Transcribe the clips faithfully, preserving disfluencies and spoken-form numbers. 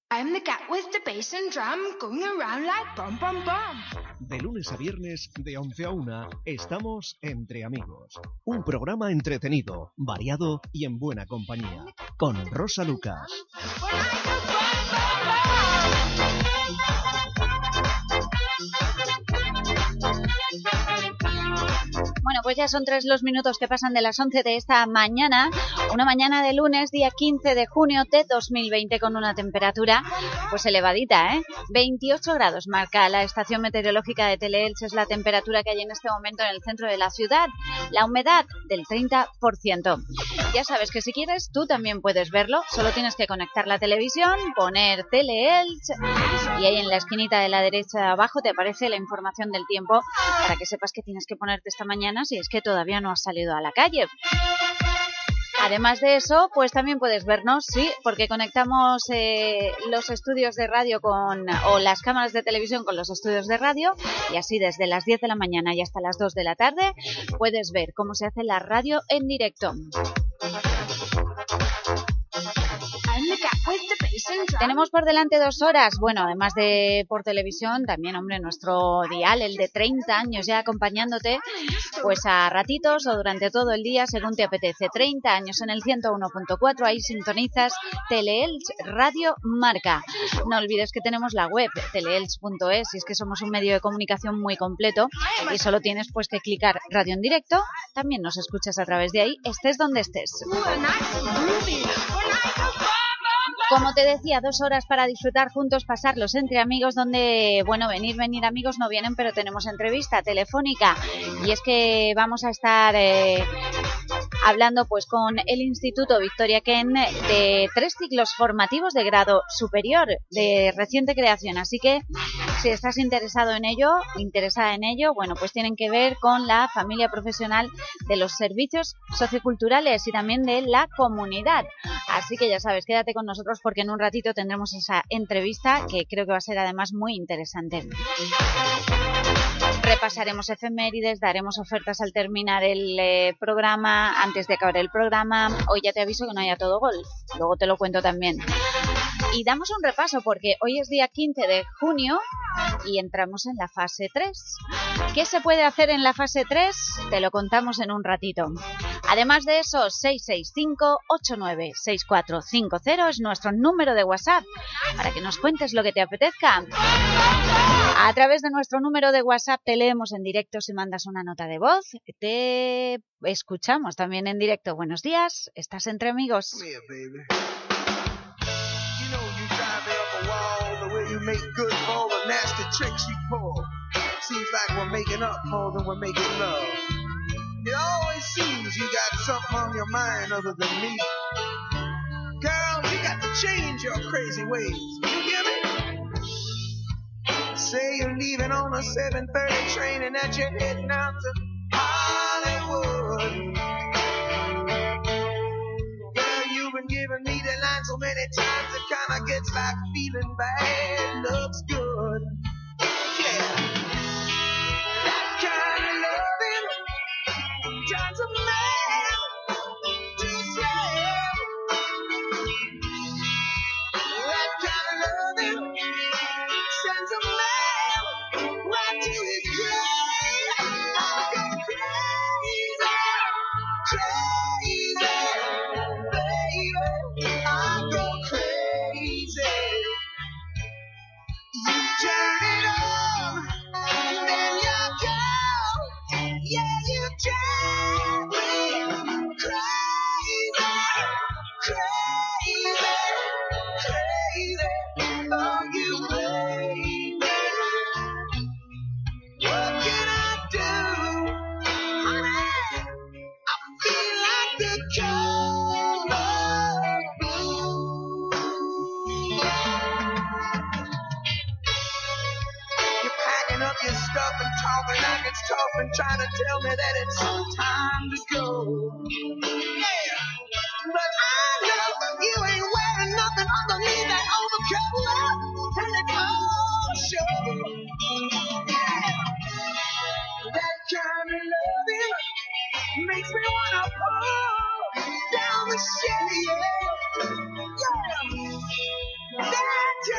I'm the cat with the bass and drum going around like bum bum bum. De lunes a viernes, de once a una, estamos Entre Amigos. Un programa entretenido, variado y en buena compañía. Con Rosa Lucas. Bueno, pues ya son tres los minutos que pasan de las once de esta mañana, una mañana de lunes, día quince de junio de dos mil veinte, con una temperatura pues elevadita, ¿eh? veintiocho grados marca la estación meteorológica de Teleelch, es la temperatura que hay en este momento en el centro de la ciudad, la humedad del treinta por ciento. Ya sabes que si quieres tú también puedes verlo, solo tienes que conectar la televisión, poner Teleelch y ahí en la esquinita de la derecha abajo te aparece la información del tiempo para que sepas que tienes que ponerte esta mañana si es que todavía no has salido a la calle. Además de eso, pues también puedes vernos, sí, porque conectamos eh, los estudios de radio con o las cámaras de televisión con los estudios de radio, y así desde las diez de la mañana y hasta las dos de la tarde puedes ver cómo se hace la radio en directo. Tenemos por delante dos horas, bueno, además de por televisión, también, hombre, nuestro dial, el de treinta años ya acompañándote, pues a ratitos o durante todo el día, según te apetece. treinta años en el ciento uno punto cuatro, ahí sintonizas Teleelch Radio Marca. No olvides que tenemos la web, teleelch punto es, y es que somos un medio de comunicación muy completo y solo tienes pues que clicar radio en directo, también nos escuchas a través de ahí, estés donde estés. Como te decía, dos horas para disfrutar juntos, pasarlos entre amigos, donde, bueno, venir, venir amigos no vienen, pero tenemos entrevista telefónica. Y es que vamos a estar eh, hablando pues con el Instituto Victoria Kent de tres ciclos formativos de grado superior de reciente creación. Así que si estás interesado en ello, interesada en ello, bueno, pues tienen que ver con la familia profesional de los servicios socioculturales y también de la comunidad. Así que ya sabes, quédate con nosotros porque en un ratito tendremos esa entrevista que creo que va a ser además muy interesante. Repasaremos efemérides, daremos ofertas al terminar el eh, programa, antes de acabar el programa. Hoy ya te aviso que no haya todo gol, luego te lo cuento también. Y damos un repaso porque hoy es día quince de junio y entramos en la fase tres. ¿Qué se puede hacer en la fase tres? Te lo contamos en un ratito. Además de eso, seis seis cinco, ocho nueve seis cuatro cinco cero es nuestro número de WhatsApp para que nos cuentes lo que te apetezca. A través de nuestro número de WhatsApp te leemos en directo si mandas una nota de voz. Te escuchamos también en directo. Buenos días, estás entre amigos. You make good for all the nasty tricks you pull. Seems like we're making up more than we're making love. It always seems you got something on your mind other than me. Girl, you got to change your crazy ways. You hear me? Say you're leaving on a seven thirty train and that you're heading out to Hollywood. Been giving me the line so many times it kinda gets like feeling bad looks good. Yeah, that kind of loving turns a man to slave. That kind of loving sends a man right to his grave. I go crazy, crazy. I go crazy. You turn it on, and then you go. Yeah, you drive me crazy, crazy, crazy. Oh, you baby. What can I do, honey? I feel like the cold. Your stuff and talking like it's tough and trying to tell me that it's time to go. Yeah, but I know you ain't wearing nothing underneath that overcoat and the clothes show. Yeah, that kind of loving makes me wanna pull down the shade. Yeah, that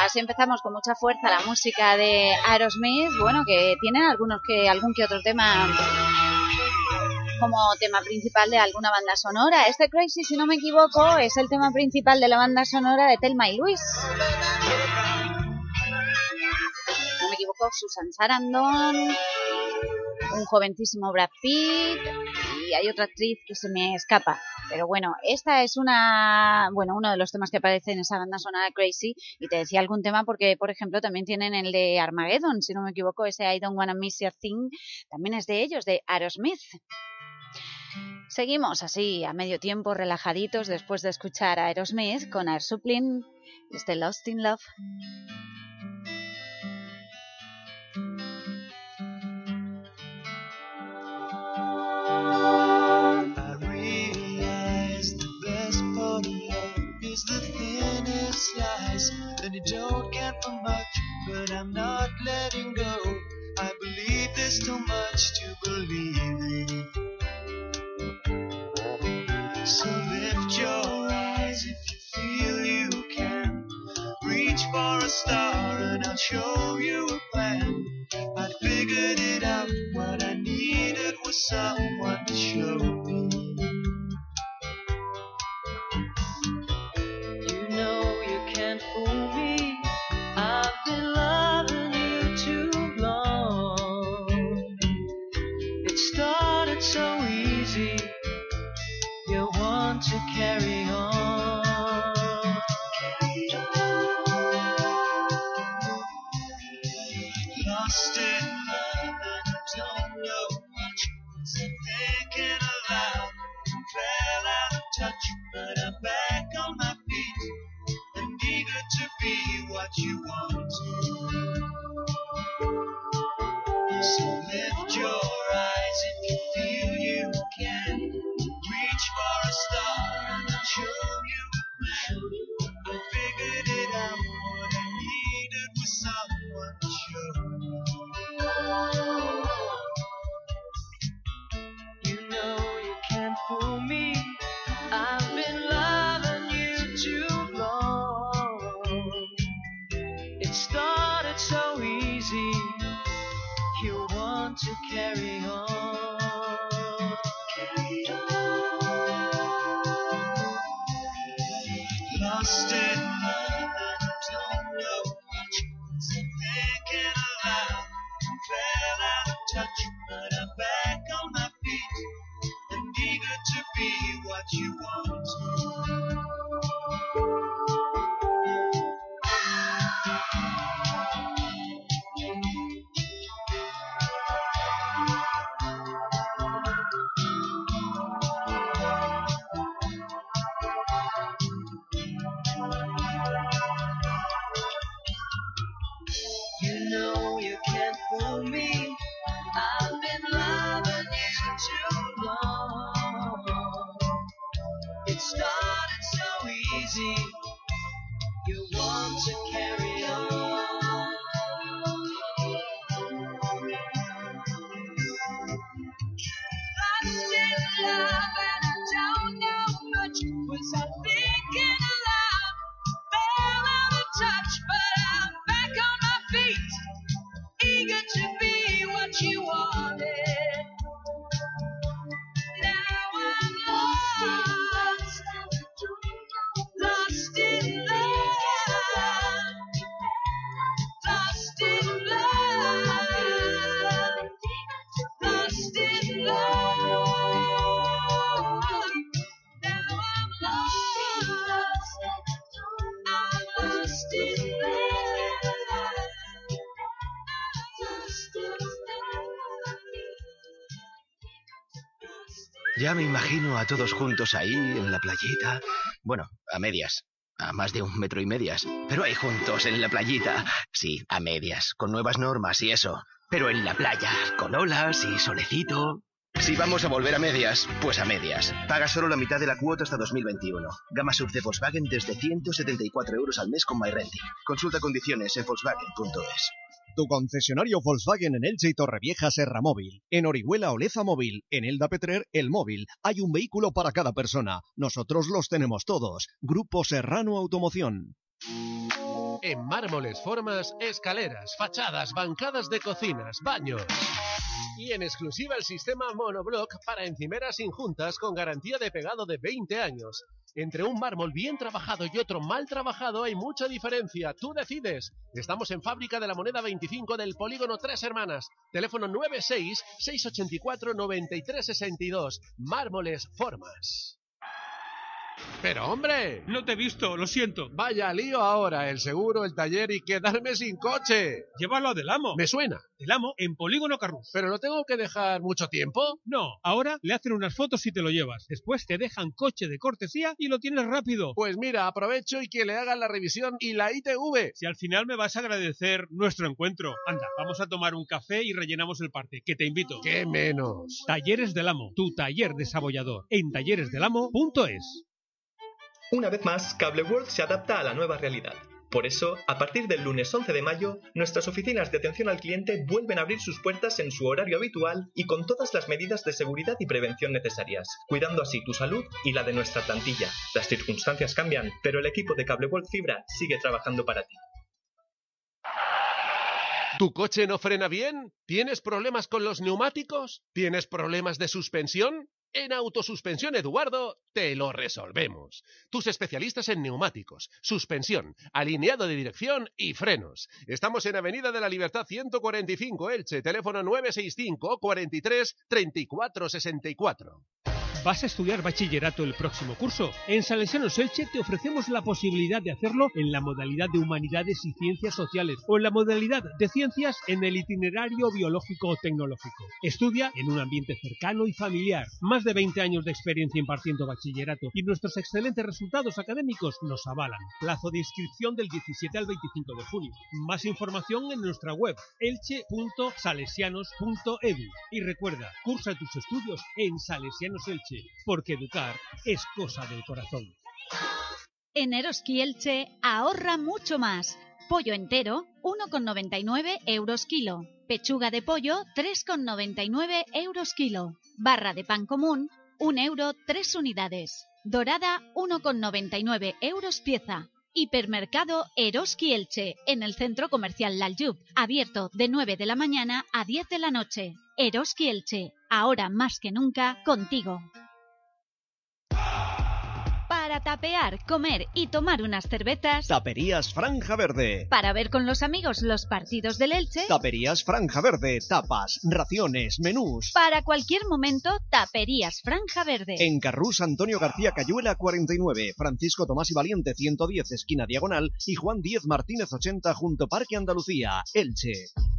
así empezamos con mucha fuerza la música de Aerosmith, bueno, que tienen algunos que algún que otro tema como tema principal de alguna banda sonora. Este Crazy, si no me equivoco, es el tema principal de la banda sonora de Thelma y Louise. No me equivoco, Susan Sarandon, un jovencísimo Brad Pitt y hay otra actriz que se me escapa. Pero bueno, esta es una bueno uno de los temas que aparece en esa banda sonora Crazy. Y te decía algún tema porque, por ejemplo, también tienen el de Armageddon, si no me equivoco, ese I Don't Wanna Miss Your Thing, también es de ellos, de Aerosmith. Seguimos así, a medio tiempo, relajaditos, después de escuchar a Aerosmith con Air Supply, este Lost in Love. The thinnest slice, then you don't get for much, but I'm not letting go. I believe there's too much to believe in. So lift your eyes if you feel you can. Reach for a star and I'll show you a plan. I figured it out, what I needed was someone to show me. Fool me, I've been loving you too long. It started so easy, you want to carry on. Lost in love and I don't know much. Wasn't thinking aloud, fell out of touch, but I'm back on my feet. Eager to be what you want. So lift your eyes if you feel you can. Reach for a star and I'll show you a plan. I figured it out, what I needed was someone to show me. You know you can't fool me, I've been loving you too long. It started so easy, you want to carry on. Carry on. Lost in love and I don't know much. Wasn't thinking aloud, fell out of touch, but I'm back on my feet and eager to be what you want. You know you can't fool me, I've been loving you too long. It started so easy, you want to carry on. Lost in love and I don't know much. Was I thinking aloud? Fell out of touch, but I'm back on my feet, eager to be what you wanted. Now I'm lost, lost in love, lost in love, lost in love. Now I'm lost, I'm lost in love, lost in love. Ya me imagino a todos juntos ahí, en la playita. Bueno, a medias. A más de un metro y medias. Pero ahí juntos, en la playita. Sí, a medias, con nuevas normas y eso. Pero en la playa, con olas y solecito. Si vamos a volver a medias, pues a medias. Paga solo la mitad de la cuota hasta dos mil veintiuno. Gama sub de Volkswagen desde ciento setenta y cuatro euros al mes con MyRenting. Consulta condiciones en volkswagen punto es. Tu concesionario Volkswagen en Elche y Torrevieja Serra Móvil. En Orihuela Oleza Móvil. En Elda Petrer El Móvil. Hay un vehículo para cada persona. Nosotros los tenemos todos. Grupo Serrano Automoción. En mármoles, formas, escaleras, fachadas, bancadas de cocinas, baños. Y en exclusiva el sistema monoblock para encimeras injuntas con garantía de pegado de veinte años. Entre un mármol bien trabajado y otro mal trabajado hay mucha diferencia. Tú decides. Estamos en Fábrica de la Moneda veinticinco del Polígono Tres Hermanas. Teléfono nueve seis, seis ocho cuatro, nueve tres seis dos. Mármoles, formas. ¡Pero, hombre! No te he visto, lo siento. Vaya lío ahora, el seguro, el taller y quedarme sin coche. Llévalo a Del Amo. Me suena. Del Amo, en Polígono Carrús. ¿Pero lo tengo que dejar mucho tiempo? No, ahora le hacen unas fotos y te lo llevas. Después te dejan coche de cortesía y lo tienes rápido. Pues mira, aprovecho y que le hagan la revisión y la I T V. Si al final me vas a agradecer nuestro encuentro. Anda, vamos a tomar un café y rellenamos el parte, que te invito. ¡Qué menos! Talleres Del Amo, tu taller desabollador. En talleres del amo punto es. Una vez más, Cable World se adapta a la nueva realidad. Por eso, a partir del lunes once de mayo, nuestras oficinas de atención al cliente vuelven a abrir sus puertas en su horario habitual y con todas las medidas de seguridad y prevención necesarias, cuidando así tu salud y la de nuestra plantilla. Las circunstancias cambian, pero el equipo de Cable World Fibra sigue trabajando para ti. ¿Tu coche no frena bien? ¿Tienes problemas con los neumáticos? ¿Tienes problemas de suspensión? En Autosuspensión Eduardo te lo resolvemos. Tus especialistas en neumáticos, suspensión, alineado de dirección y frenos. Estamos en Avenida de la Libertad ciento cuarenta y cinco, Elche, teléfono nueve seis cinco, cuarenta y tres, treinta y cuatro sesenta y cuatro. ¿Vas a estudiar bachillerato el próximo curso? En Salesianos Elche te ofrecemos la posibilidad de hacerlo en la modalidad de Humanidades y Ciencias Sociales o en la modalidad de Ciencias en el itinerario biológico o tecnológico. Estudia en un ambiente cercano y familiar. Más de veinte años de experiencia impartiendo bachillerato y nuestros excelentes resultados académicos nos avalan. Plazo de inscripción del diecisiete al veinticinco de junio. Más información en nuestra web elche punto salesianos punto edu. Y recuerda, cursa tus estudios en Salesianos Elche, porque educar es cosa del corazón. En Eroski Elche ahorra mucho más. Pollo entero, uno con noventa y nueve euros kilo. Pechuga de pollo, tres con noventa y nueve euros kilo. Barra de pan común, un euro, tres unidades. Dorada, uno con noventa y nueve euros pieza. Hipermercado Eroski Elche, en el Centro Comercial Laljub, abierto de nueve de la mañana a diez de la noche. Eroski Elche, ahora más que nunca, contigo. Para tapear, comer y tomar unas cervezas. Taperías Franja Verde. Para ver con los amigos los partidos del Elche. Taperías Franja Verde. Tapas, raciones, menús. Para cualquier momento, Taperías Franja Verde. En Carrús Antonio García Cayuela cuarenta y nueve, Francisco Tomás y Valiente ciento diez, esquina diagonal, y Juan Díez Martínez ochenta, junto Parque Andalucía, Elche.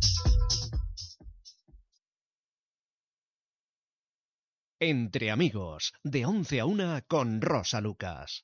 Entre amigos, de once a una con Rosa Lucas.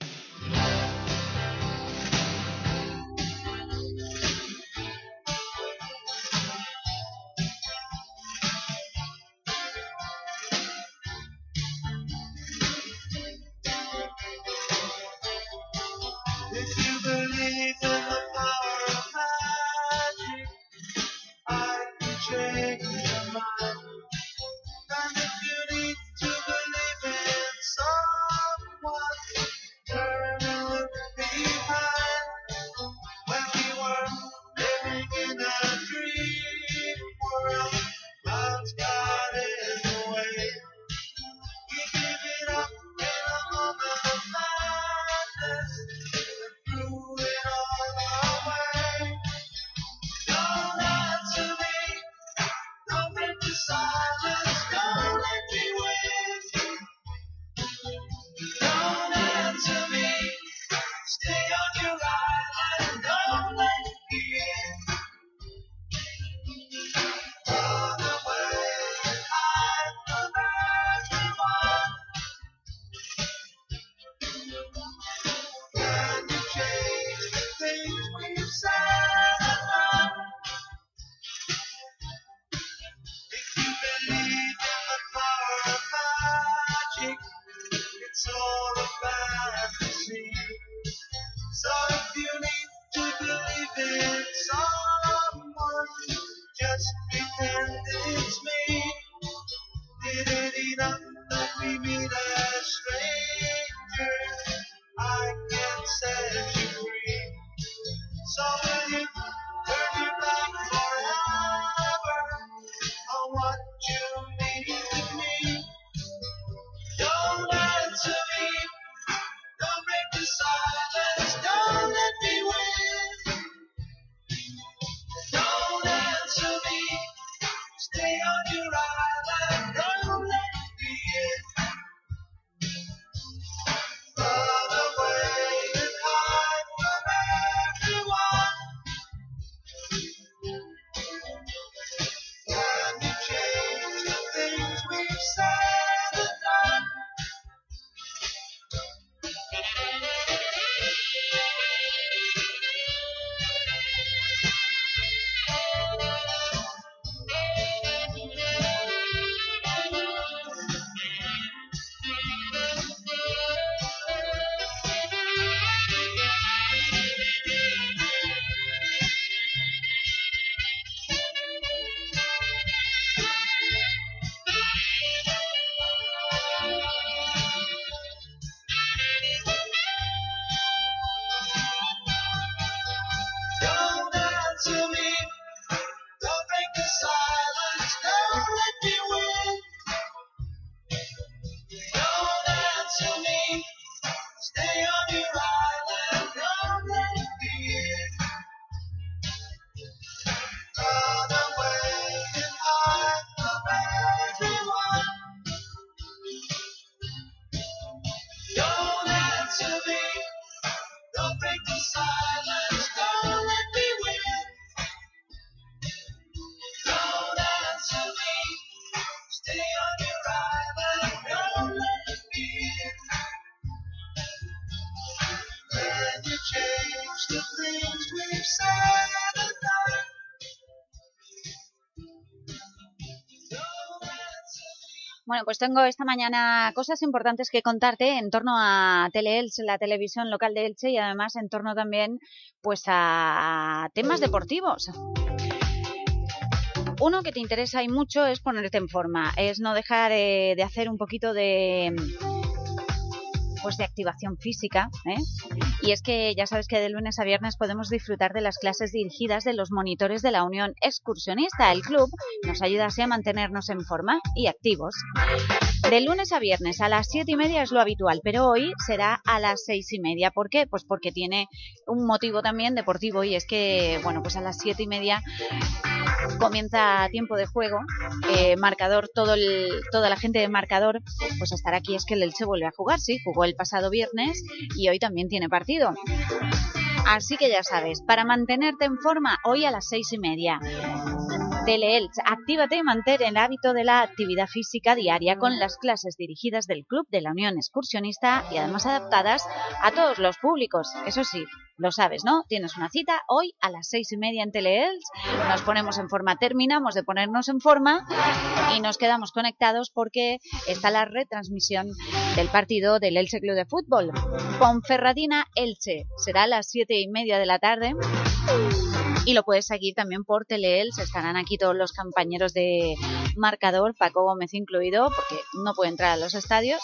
change the things we've said tonight. Bueno, pues tengo esta mañana cosas importantes que contarte en torno a Teleelche, la televisión local de Elche, y además en torno también pues a temas deportivos. Uno que te interesa y mucho es ponerte en forma, es no dejar eh, de hacer un poquito de... pues de activación física, ¿eh? Y es que ya sabes que de lunes a viernes podemos disfrutar de las clases dirigidas de los monitores de la Unión Excursionista. El club nos ayuda así a mantenernos en forma y activos. De lunes a viernes a las siete y media es lo habitual, pero hoy será a las seis y media. ¿Por qué? Pues porque tiene un motivo también deportivo, y es que, bueno, pues a las siete y media comienza tiempo de juego, eh, marcador, todo el, toda la gente de marcador pues estará aquí. Es que el Elche vuelve a jugar, sí, jugó el pasado viernes y hoy también tiene partido. Así que ya sabes, para mantenerte en forma, hoy a las seis y media. Teleelche, actívate y mantén el hábito de la actividad física diaria con las clases dirigidas del Club de la Unión Excursionista y además adaptadas a todos los públicos. Eso sí, lo sabes, ¿no? Tienes una cita hoy a las seis y media en Teleelche, nos ponemos en forma, terminamos de ponernos en forma y nos quedamos conectados porque está la retransmisión del partido del Elche Club de Fútbol. Ponferradina Elche, será a las siete y media de la tarde. Y lo puedes seguir también por Teleelche. Estarán aquí todos los compañeros de marcador, Paco Gómez incluido, porque no puede entrar a los estadios.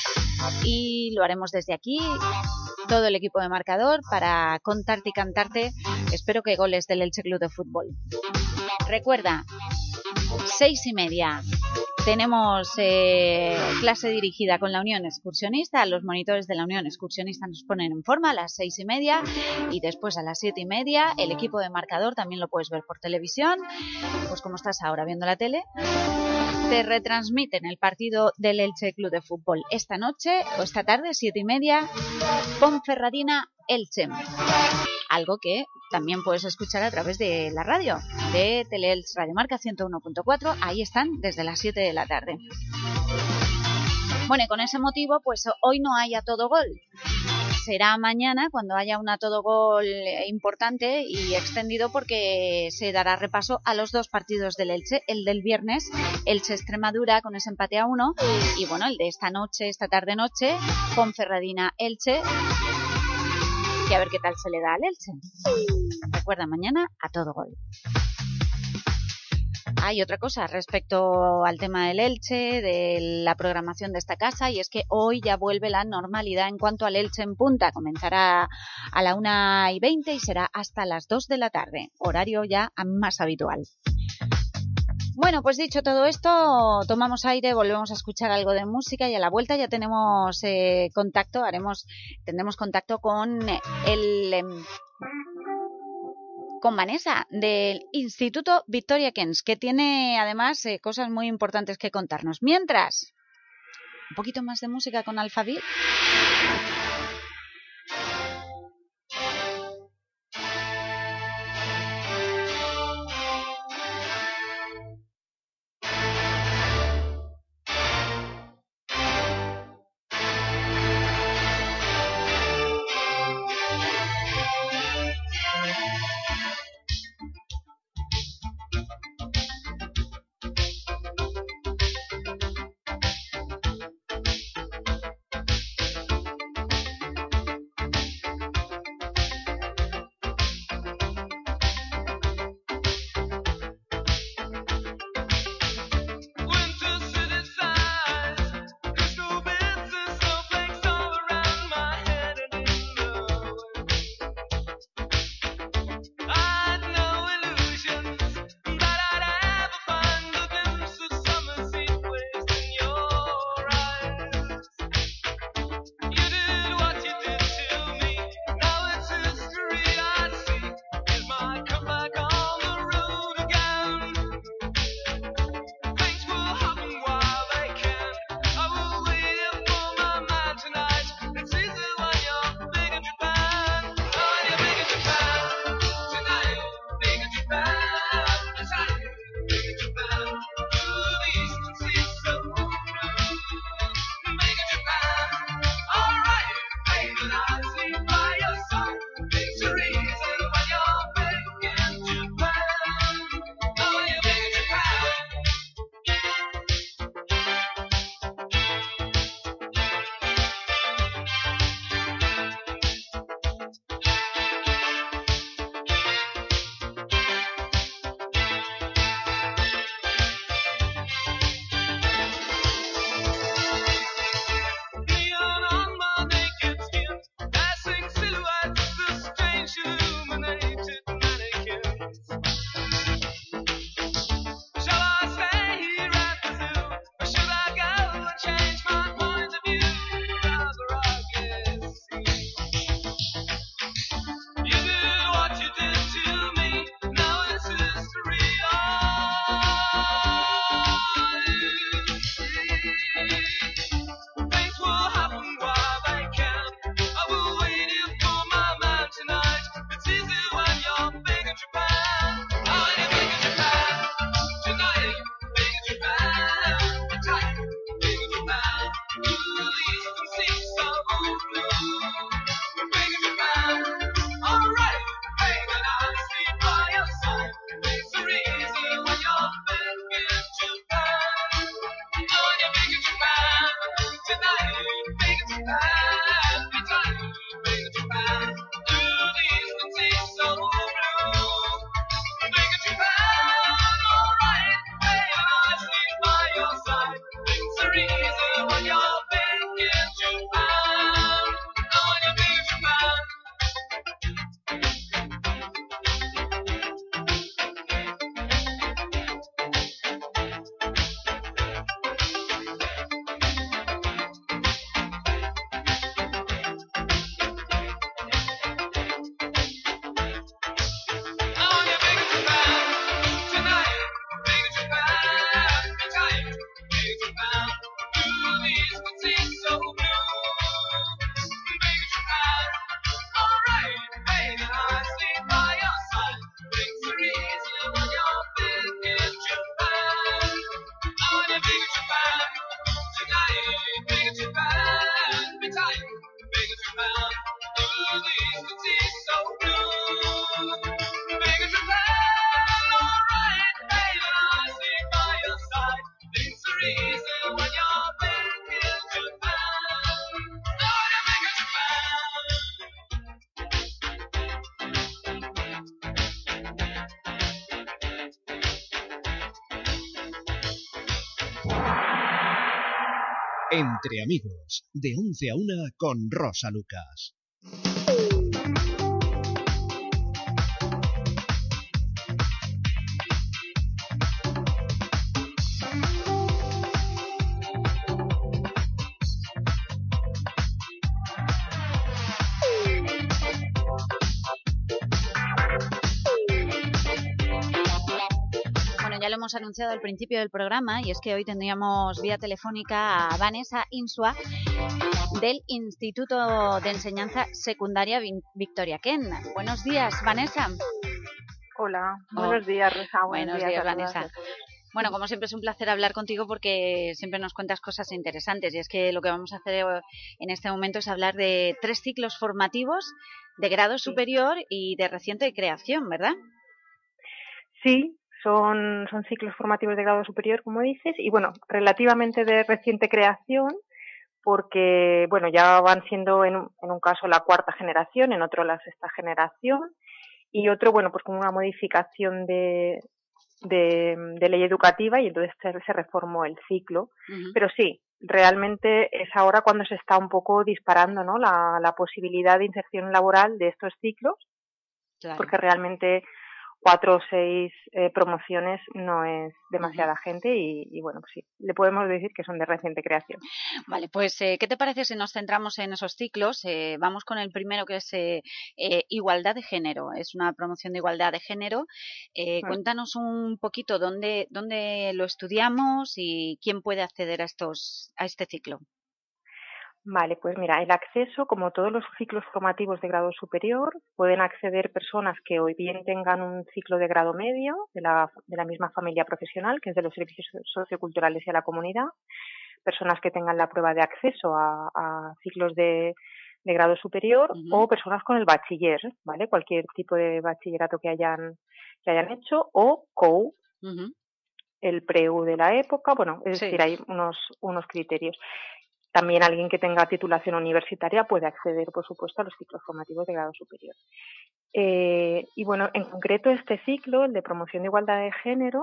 Y lo haremos desde aquí, todo el equipo de marcador, para contarte y cantarte, espero que goles del Elche Club de Fútbol. Recuerda, seis y media. Tenemos eh, clase dirigida con la Unión Excursionista. Los monitores de la Unión Excursionista nos ponen en forma a las seis y media y después a las siete y media el equipo de marcador también lo puedes ver por televisión, pues como estás ahora viendo la tele. Te retransmiten el partido del Elche Club de Fútbol esta noche o esta tarde, siete y media, Ponferradina Elche. Algo que también puedes escuchar a través de la radio, de Teleelche Radio Marca ciento uno punto cuatro, ahí están desde las siete de la tarde. Bueno, y con ese motivo, pues hoy no hay a todo gol. Será mañana cuando haya un a todo gol importante y extendido, porque se dará repaso a los dos partidos del Elche, el del viernes, Elche-Extremadura con ese empate a uno, y bueno, el de esta noche, esta tarde-noche, Ponferradina-Elche, y a ver qué tal se le da al Elche. Recuerda, mañana a todo gol. Hay otra cosa respecto al tema del Elche, de la programación de esta casa, y es que hoy ya vuelve la normalidad en cuanto al Elche en punta. Comenzará a la una y veinte y será hasta las dos de la tarde, horario ya más habitual. Bueno, pues dicho todo esto, tomamos aire, volvemos a escuchar algo de música y a la vuelta ya tenemos eh, contacto, haremos, tendremos contacto con el... Eh, con Vanessa del Instituto Victoria Kens, que tiene además eh, cosas muy importantes que contarnos. Mientras, un poquito más de música con Alphaville. Entre amigos, de once a una con Rosa Lucas. Hemos anunciado al principio del programa, y es que hoy tendríamos vía telefónica a Vanessa Insua del Instituto de Enseñanza Secundaria Victoria Kent. Buenos días, Vanessa. Hola, buenos oh. días, Rosa. Buenos, buenos días, días Vanessa. Bueno, como siempre es un placer hablar contigo porque siempre nos cuentas cosas interesantes, y es que lo que vamos a hacer en este momento es hablar de tres ciclos formativos de grado sí. superior y de reciente creación, ¿verdad? Sí. Son, son ciclos formativos de grado superior, como dices, y bueno, relativamente de reciente creación, porque bueno, ya van siendo en un, en un caso la cuarta generación, en otro la sexta generación, y otro, bueno, pues con una modificación de, de, de ley educativa, y entonces se, se reformó el ciclo. Uh-huh. Pero sí, realmente es ahora cuando se está un poco disparando, ¿no?, la, la posibilidad de inserción laboral de estos ciclos, claro. Porque realmente cuatro o seis eh, promociones no es demasiada uh-huh. gente y, y bueno, pues sí, le podemos decir que son de reciente creación. Vale, pues eh, ¿qué te parece si nos centramos en esos ciclos? Eh, vamos con el primero, que es eh, eh, Igualdad de Género. Es una promoción de Igualdad de Género. Eh, uh-huh. Cuéntanos un poquito dónde, dónde lo estudiamos y quién puede acceder a, estos, a este ciclo. Vale, pues mira, el acceso, como todos los ciclos formativos de grado superior, pueden acceder personas que hoy bien tengan un ciclo de grado medio de la, de la misma familia profesional, que es de los servicios socioculturales y a la comunidad, personas que tengan la prueba de acceso a, a ciclos de, de grado superior uh-huh. o personas con el bachiller, ¿vale? Cualquier tipo de bachillerato que hayan, que hayan hecho, o C O U, uh-huh. el P R E U de la época, bueno, es sí. decir, hay unos, unos criterios. También alguien que tenga titulación universitaria puede acceder, por supuesto, a los ciclos formativos de grado superior. Eh, y bueno, en concreto este ciclo, el de promoción de igualdad de género,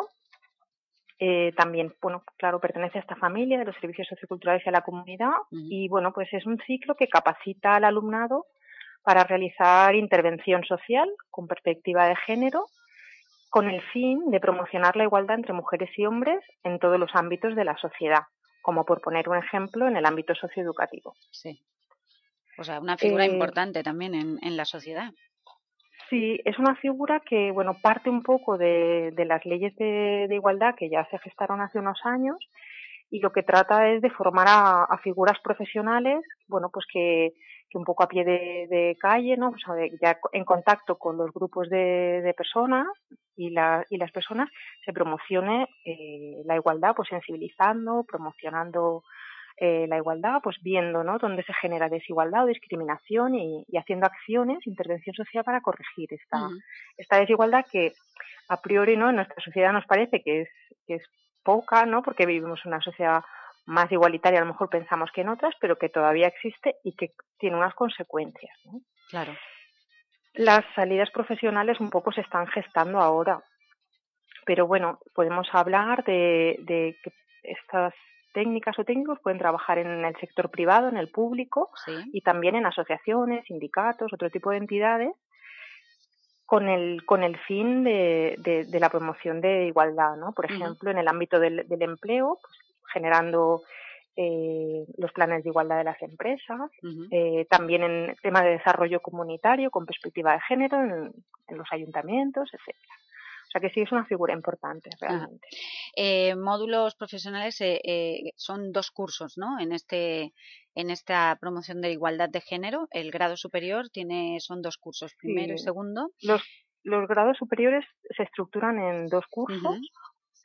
eh, también, bueno, claro, pertenece a esta familia de los servicios socioculturales y a la comunidad. Uh-huh. Y bueno, pues es un ciclo que capacita al alumnado para realizar intervención social con perspectiva de género, con el fin de promocionar la igualdad entre mujeres y hombres en todos los ámbitos de la sociedad, como por poner un ejemplo en el ámbito socioeducativo. Sí. O sea, una figura eh, importante también en, en la sociedad. Sí, es una figura que, bueno, parte un poco de, de las leyes de, de igualdad que ya se gestaron hace unos años, y lo que trata es de formar a, a figuras profesionales, bueno, pues que, que un poco a pie de, de calle, ¿no? O sea, de, ya en contacto con los grupos de, de personas y, la, y las personas se promocione eh, la igualdad, pues sensibilizando, promocionando eh, la igualdad, pues viendo, ¿no?, dónde se genera desigualdad o discriminación y, y haciendo acciones, intervención social para corregir esta, uh-huh. esta desigualdad que a priori, ¿no?, en nuestra sociedad nos parece que es, que es poca, ¿no?, porque vivimos en una sociedad más igualitaria, a lo mejor pensamos que en otras, pero que todavía existe y que tiene unas consecuencias, ¿no? Claro. Las salidas profesionales un poco se están gestando ahora, pero bueno, podemos hablar de, de que estas técnicas o técnicos pueden trabajar en el sector privado, en el público, sí. y también en asociaciones, sindicatos, otro tipo de entidades, con el con el fin de, de, de la promoción de igualdad, ¿no? Por ejemplo, uh-huh. en el ámbito del, del empleo, pues, generando eh, los planes de igualdad de las empresas, uh-huh. eh, también en el tema de desarrollo comunitario con perspectiva de género en, en los ayuntamientos, etcétera. O sea que sí es una figura importante realmente. Ah. Eh, módulos profesionales eh, eh, son dos cursos, ¿no? En este en esta promoción de igualdad de género, el grado superior tiene son dos cursos, primero sí. y segundo. Los los grados superiores se estructuran en dos cursos. Uh-huh.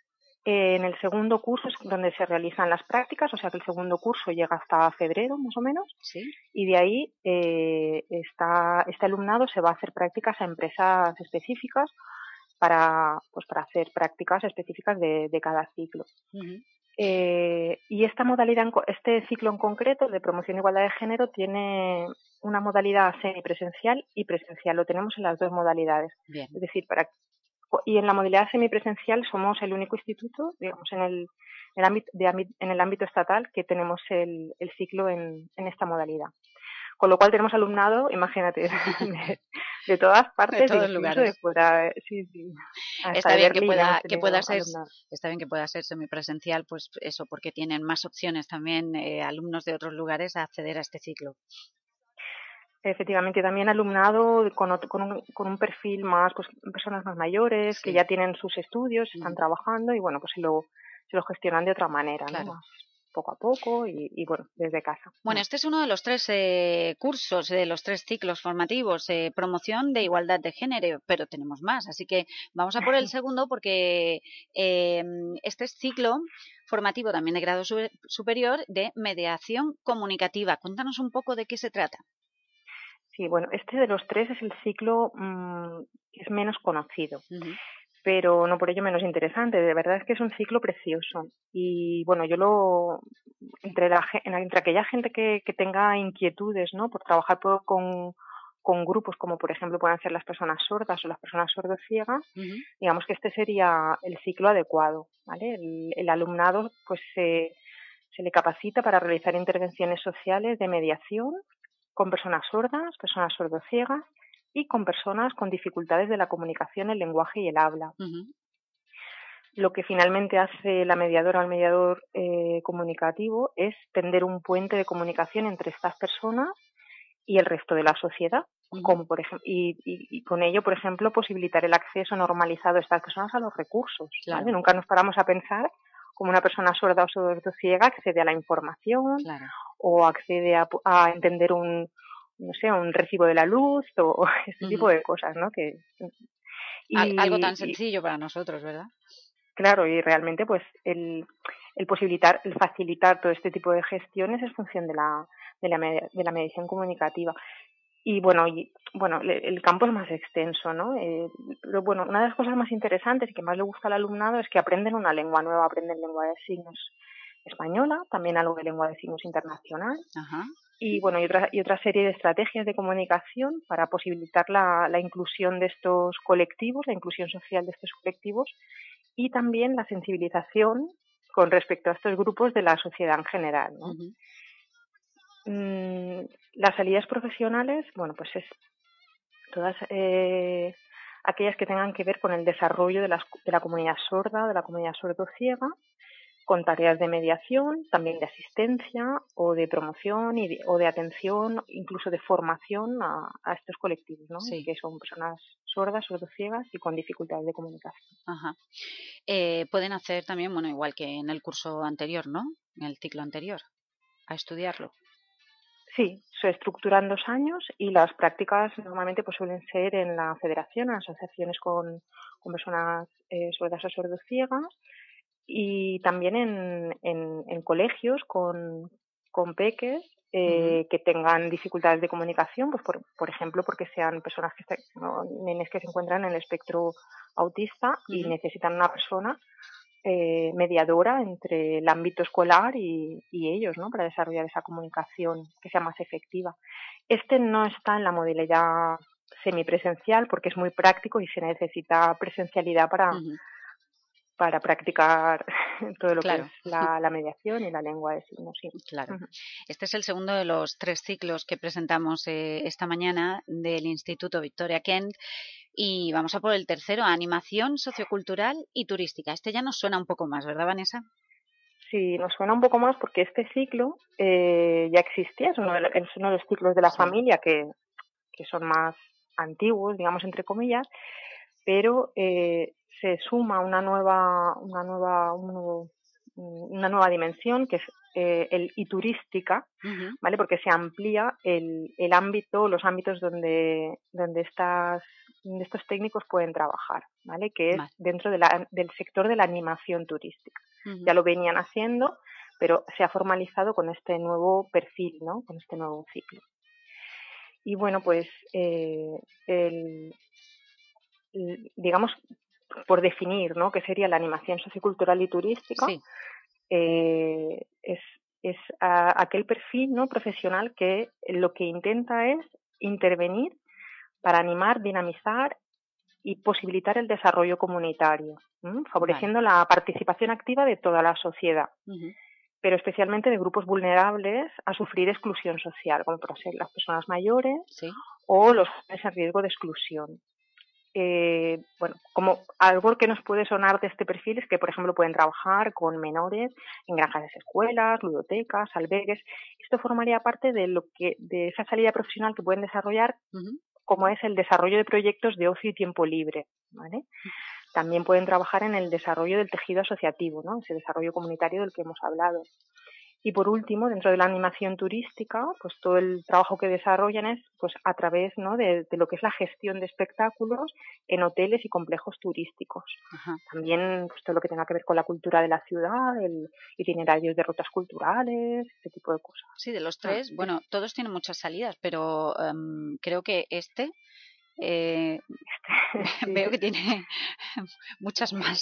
Eh, en el segundo curso es donde se realizan las prácticas, o sea que el segundo curso llega hasta febrero más o menos, ¿Sí? y de ahí eh, está, este alumnado se va a hacer prácticas a empresas específicas para, pues, para hacer prácticas específicas de, de cada ciclo. Uh-huh. Eh, y esta modalidad, este ciclo en concreto de promoción de igualdad de género tiene una modalidad semipresencial y presencial. Lo tenemos en las dos modalidades. Bien. Es decir, para y en la modalidad semipresencial somos el único instituto, digamos, en el, el ámbito, de, en el ámbito estatal que tenemos el, el ciclo en, en esta modalidad. Con lo cual tenemos alumnado, imagínate, de, de todas partes, de todos incluso lugares. de fuera, sí, sí. Hasta Está de bien Berlín que pueda, hemos que tenido pueda ser, alumnado. está bien que pueda ser semipresencial, pues eso, porque tienen más opciones también eh, alumnos de otros lugares a acceder a este ciclo. Efectivamente, también alumnado con, otro, con, un, con un perfil más, pues personas más mayores, sí. que ya tienen sus estudios, están mm. trabajando y bueno, pues se lo, se lo gestionan de otra manera, claro. ¿no? Más poco a poco y, y bueno, desde casa. Bueno, este es uno de los tres eh, cursos, de los tres ciclos formativos, eh, promoción de igualdad de género, pero tenemos más, así que vamos a por el segundo porque eh, este es ciclo formativo también de grado su- superior de mediación comunicativa. Cuéntanos un poco de qué se trata. Sí, bueno, este de los tres es el ciclo mmm, que es menos conocido. Uh-huh. Pero no por ello menos interesante. De verdad es que es un ciclo precioso. Y bueno, yo lo entre la entre aquella gente que, que tenga inquietudes, ¿no? Por trabajar por, con, con grupos como por ejemplo pueden ser las personas sordas o las personas sordociegas, uh-huh. digamos que este sería el ciclo adecuado, ¿vale? El, el alumnado pues se, se le capacita para realizar intervenciones sociales de mediación con personas sordas, personas sordociegas y con personas con dificultades de la comunicación, el lenguaje y el habla. Uh-huh. Lo que finalmente hace la mediadora o el mediador eh, comunicativo es tender un puente de comunicación entre estas personas y el resto de la sociedad, uh-huh. como por ejemplo, y, y, y con ello, por ejemplo, posibilitar el acceso normalizado de estas personas a los recursos. Claro. ¿vale? Nunca nos paramos a pensar cómo una persona sorda o sordociega accede a la información, claro. o accede a, a entender un no sé, un recibo de la luz o ese uh-huh. tipo de cosas, ¿no? Que y, algo tan sencillo y, para nosotros, ¿verdad? Claro, y realmente pues el, el posibilitar, el facilitar todo este tipo de gestiones es función de la de la, de la mediación comunicativa. Y bueno, y, bueno, el campo es más extenso, ¿no? Eh, pero bueno, una de las cosas más interesantes y que más le gusta al alumnado es que aprenden una lengua nueva, aprenden lengua de signos española, también algo de lengua de signos internacional. Ajá. Y bueno, y otra, y otra serie de estrategias de comunicación para posibilitar la, la inclusión de estos colectivos, la inclusión social de estos colectivos y también la sensibilización con respecto a estos grupos de la sociedad en general, ¿no? Uh-huh. Mm, las salidas profesionales, bueno, pues es todas eh, aquellas que tengan que ver con el desarrollo de, las, de la comunidad sorda, de la comunidad sordociega, con tareas de mediación, también de asistencia o de promoción y de, o de atención, incluso de formación a, a estos colectivos, ¿no? Sí. Que son personas sordas, sordociegas y con dificultades de comunicación. Ajá. Eh, pueden hacer también, bueno, igual que en el curso anterior, ¿no? En el ciclo anterior, a estudiarlo. Sí, se estructuran dos años y las prácticas normalmente pues suelen ser en la federación, en asociaciones con, con personas eh, sordas o sordociegas, y también en, en, en colegios con, con peques eh, uh-huh. que tengan dificultades de comunicación, pues por, por ejemplo porque sean personas que están, no, nenes que se encuentran en el espectro autista uh-huh. y necesitan una persona eh, mediadora entre el ámbito escolar y, y ellos, ¿no? Para desarrollar esa comunicación que sea más efectiva. Este no está en la modalidad semipresencial porque es muy práctico y se necesita presencialidad para uh-huh. para practicar todo lo claro. que es la, la mediación y la lengua de signos. Sí. Claro. Uh-huh. Este es el segundo de los tres ciclos que presentamos eh, esta mañana del Instituto Victoria Kent y vamos a por el tercero, animación sociocultural y turística. Este ya nos suena un poco más, ¿verdad, Vanessa? Sí, nos suena un poco más porque este ciclo eh, ya existía, es uno, de los, es uno de los ciclos de la sí. familia que, que son más antiguos, digamos, entre comillas, pero eh, se suma una nueva, una nueva, un nuevo una nueva dimensión, que es eh, el i-turística, Ujú. ¿vale? Porque se amplía el, el ámbito, los ámbitos donde, donde, estas, donde estos técnicos pueden trabajar, ¿vale? Que es Vale. dentro de la, del sector de la animación turística. Ujú. Ya lo venían haciendo, pero se ha formalizado con este nuevo perfil, ¿no? Con este nuevo ciclo. Y bueno, pues eh, el, el- digamos, por definir, ¿no?, qué sería la animación sociocultural y turística, Sí. eh, es, es a, aquel perfil, ¿no?, profesional que lo que intenta es intervenir para animar, dinamizar y posibilitar el desarrollo comunitario, ¿m? favoreciendo la participación activa de toda la sociedad, Ujú. pero especialmente de grupos vulnerables a sufrir exclusión social, como por ser las personas mayores Sí. o los jóvenes en riesgo de exclusión. Eh, bueno, como algo que nos puede sonar de este perfil es que, por ejemplo, pueden trabajar con menores en granjas de escuelas, ludotecas, albergues. Esto formaría parte de lo que de esa salida profesional que pueden desarrollar, Ujú. como es el desarrollo de proyectos de ocio y tiempo libre, ¿vale? También pueden trabajar en el desarrollo del tejido asociativo, ¿no?, ese desarrollo comunitario del que hemos hablado. Y por último, dentro de la animación turística, pues todo el trabajo que desarrollan es pues a través, ¿no?, de, de lo que es la gestión de espectáculos en hoteles y complejos turísticos. Ajá. También pues todo lo que tenga que ver con la cultura de la ciudad, el itinerario de rutas culturales, este tipo de cosas. Sí, de los Ah, tres, bueno, todos tienen muchas salidas, pero em, creo que este eh, Sí. veo que tiene muchas más,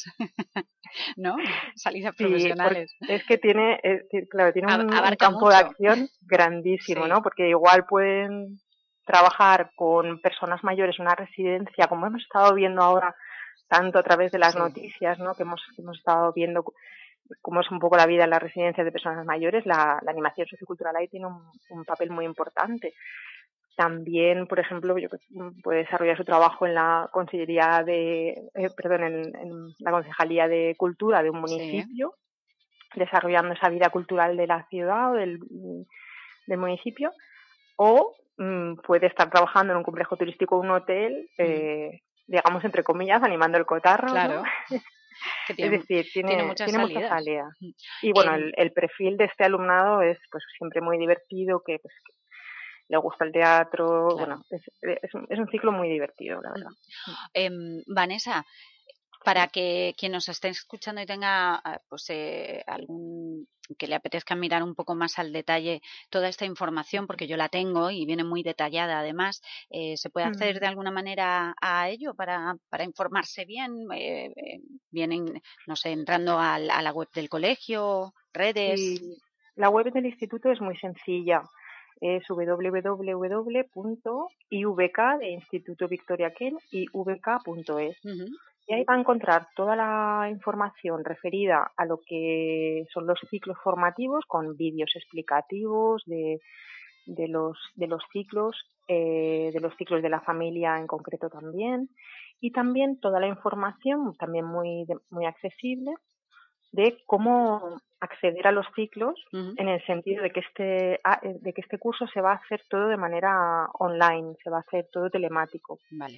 ¿no? Salidas Sí, porque profesionales. es que tiene, es que, claro, tiene Ab- un, un abarca campo de mucho. acción grandísimo, Sí. ¿no? Porque igual pueden trabajar con personas mayores en una residencia, como hemos estado viendo ahora tanto a través de las Sí. noticias, ¿no?, que hemos, que hemos estado viendo cómo es un poco la vida en las residencias de personas mayores. La, la animación sociocultural ahí tiene un, un papel muy importante. También, por ejemplo, yo, puede desarrollar su trabajo en la consellería de, eh, perdón, en, en la concejalía de cultura de un municipio, sí, desarrollando esa vida cultural de la ciudad o del, del municipio, o mmm, puede estar trabajando en un complejo turístico o un hotel, eh, mm. digamos, entre comillas, animando el cotarro, claro. ¿no? Que tiene, es decir, tiene, tiene muchas tiene salidas. muchas salidas. Y bueno, En... el, el perfil de este alumnado es pues siempre muy divertido, que pues que le gusta el teatro, claro. Bueno, es, es, un, es un ciclo muy divertido, la verdad. Eh, Vanessa, para que quien nos esté escuchando y tenga pues eh, algún que le apetezca mirar un poco más al detalle toda esta información, porque yo la tengo y viene muy detallada además, eh, ¿se puede acceder de alguna manera a ello para, para informarse bien? Eh, eh, vienen, no sé, entrando a, a la web del colegio, redes... Sí, la web del instituto es muy sencilla. Es doble u doble u doble u punto i v k de Instituto Victoria Kent i v k punto es. Uh-huh. Y ahí va a encontrar toda la información referida a lo que son los ciclos formativos, con vídeos explicativos de, de, los, de los ciclos, eh, de los ciclos de la familia en concreto también, y también toda la información, también muy, muy accesible, de cómo acceder a los ciclos, uh-huh, en el sentido de que este de que este curso se va a hacer todo de manera online, se va a hacer todo telemático. Vale.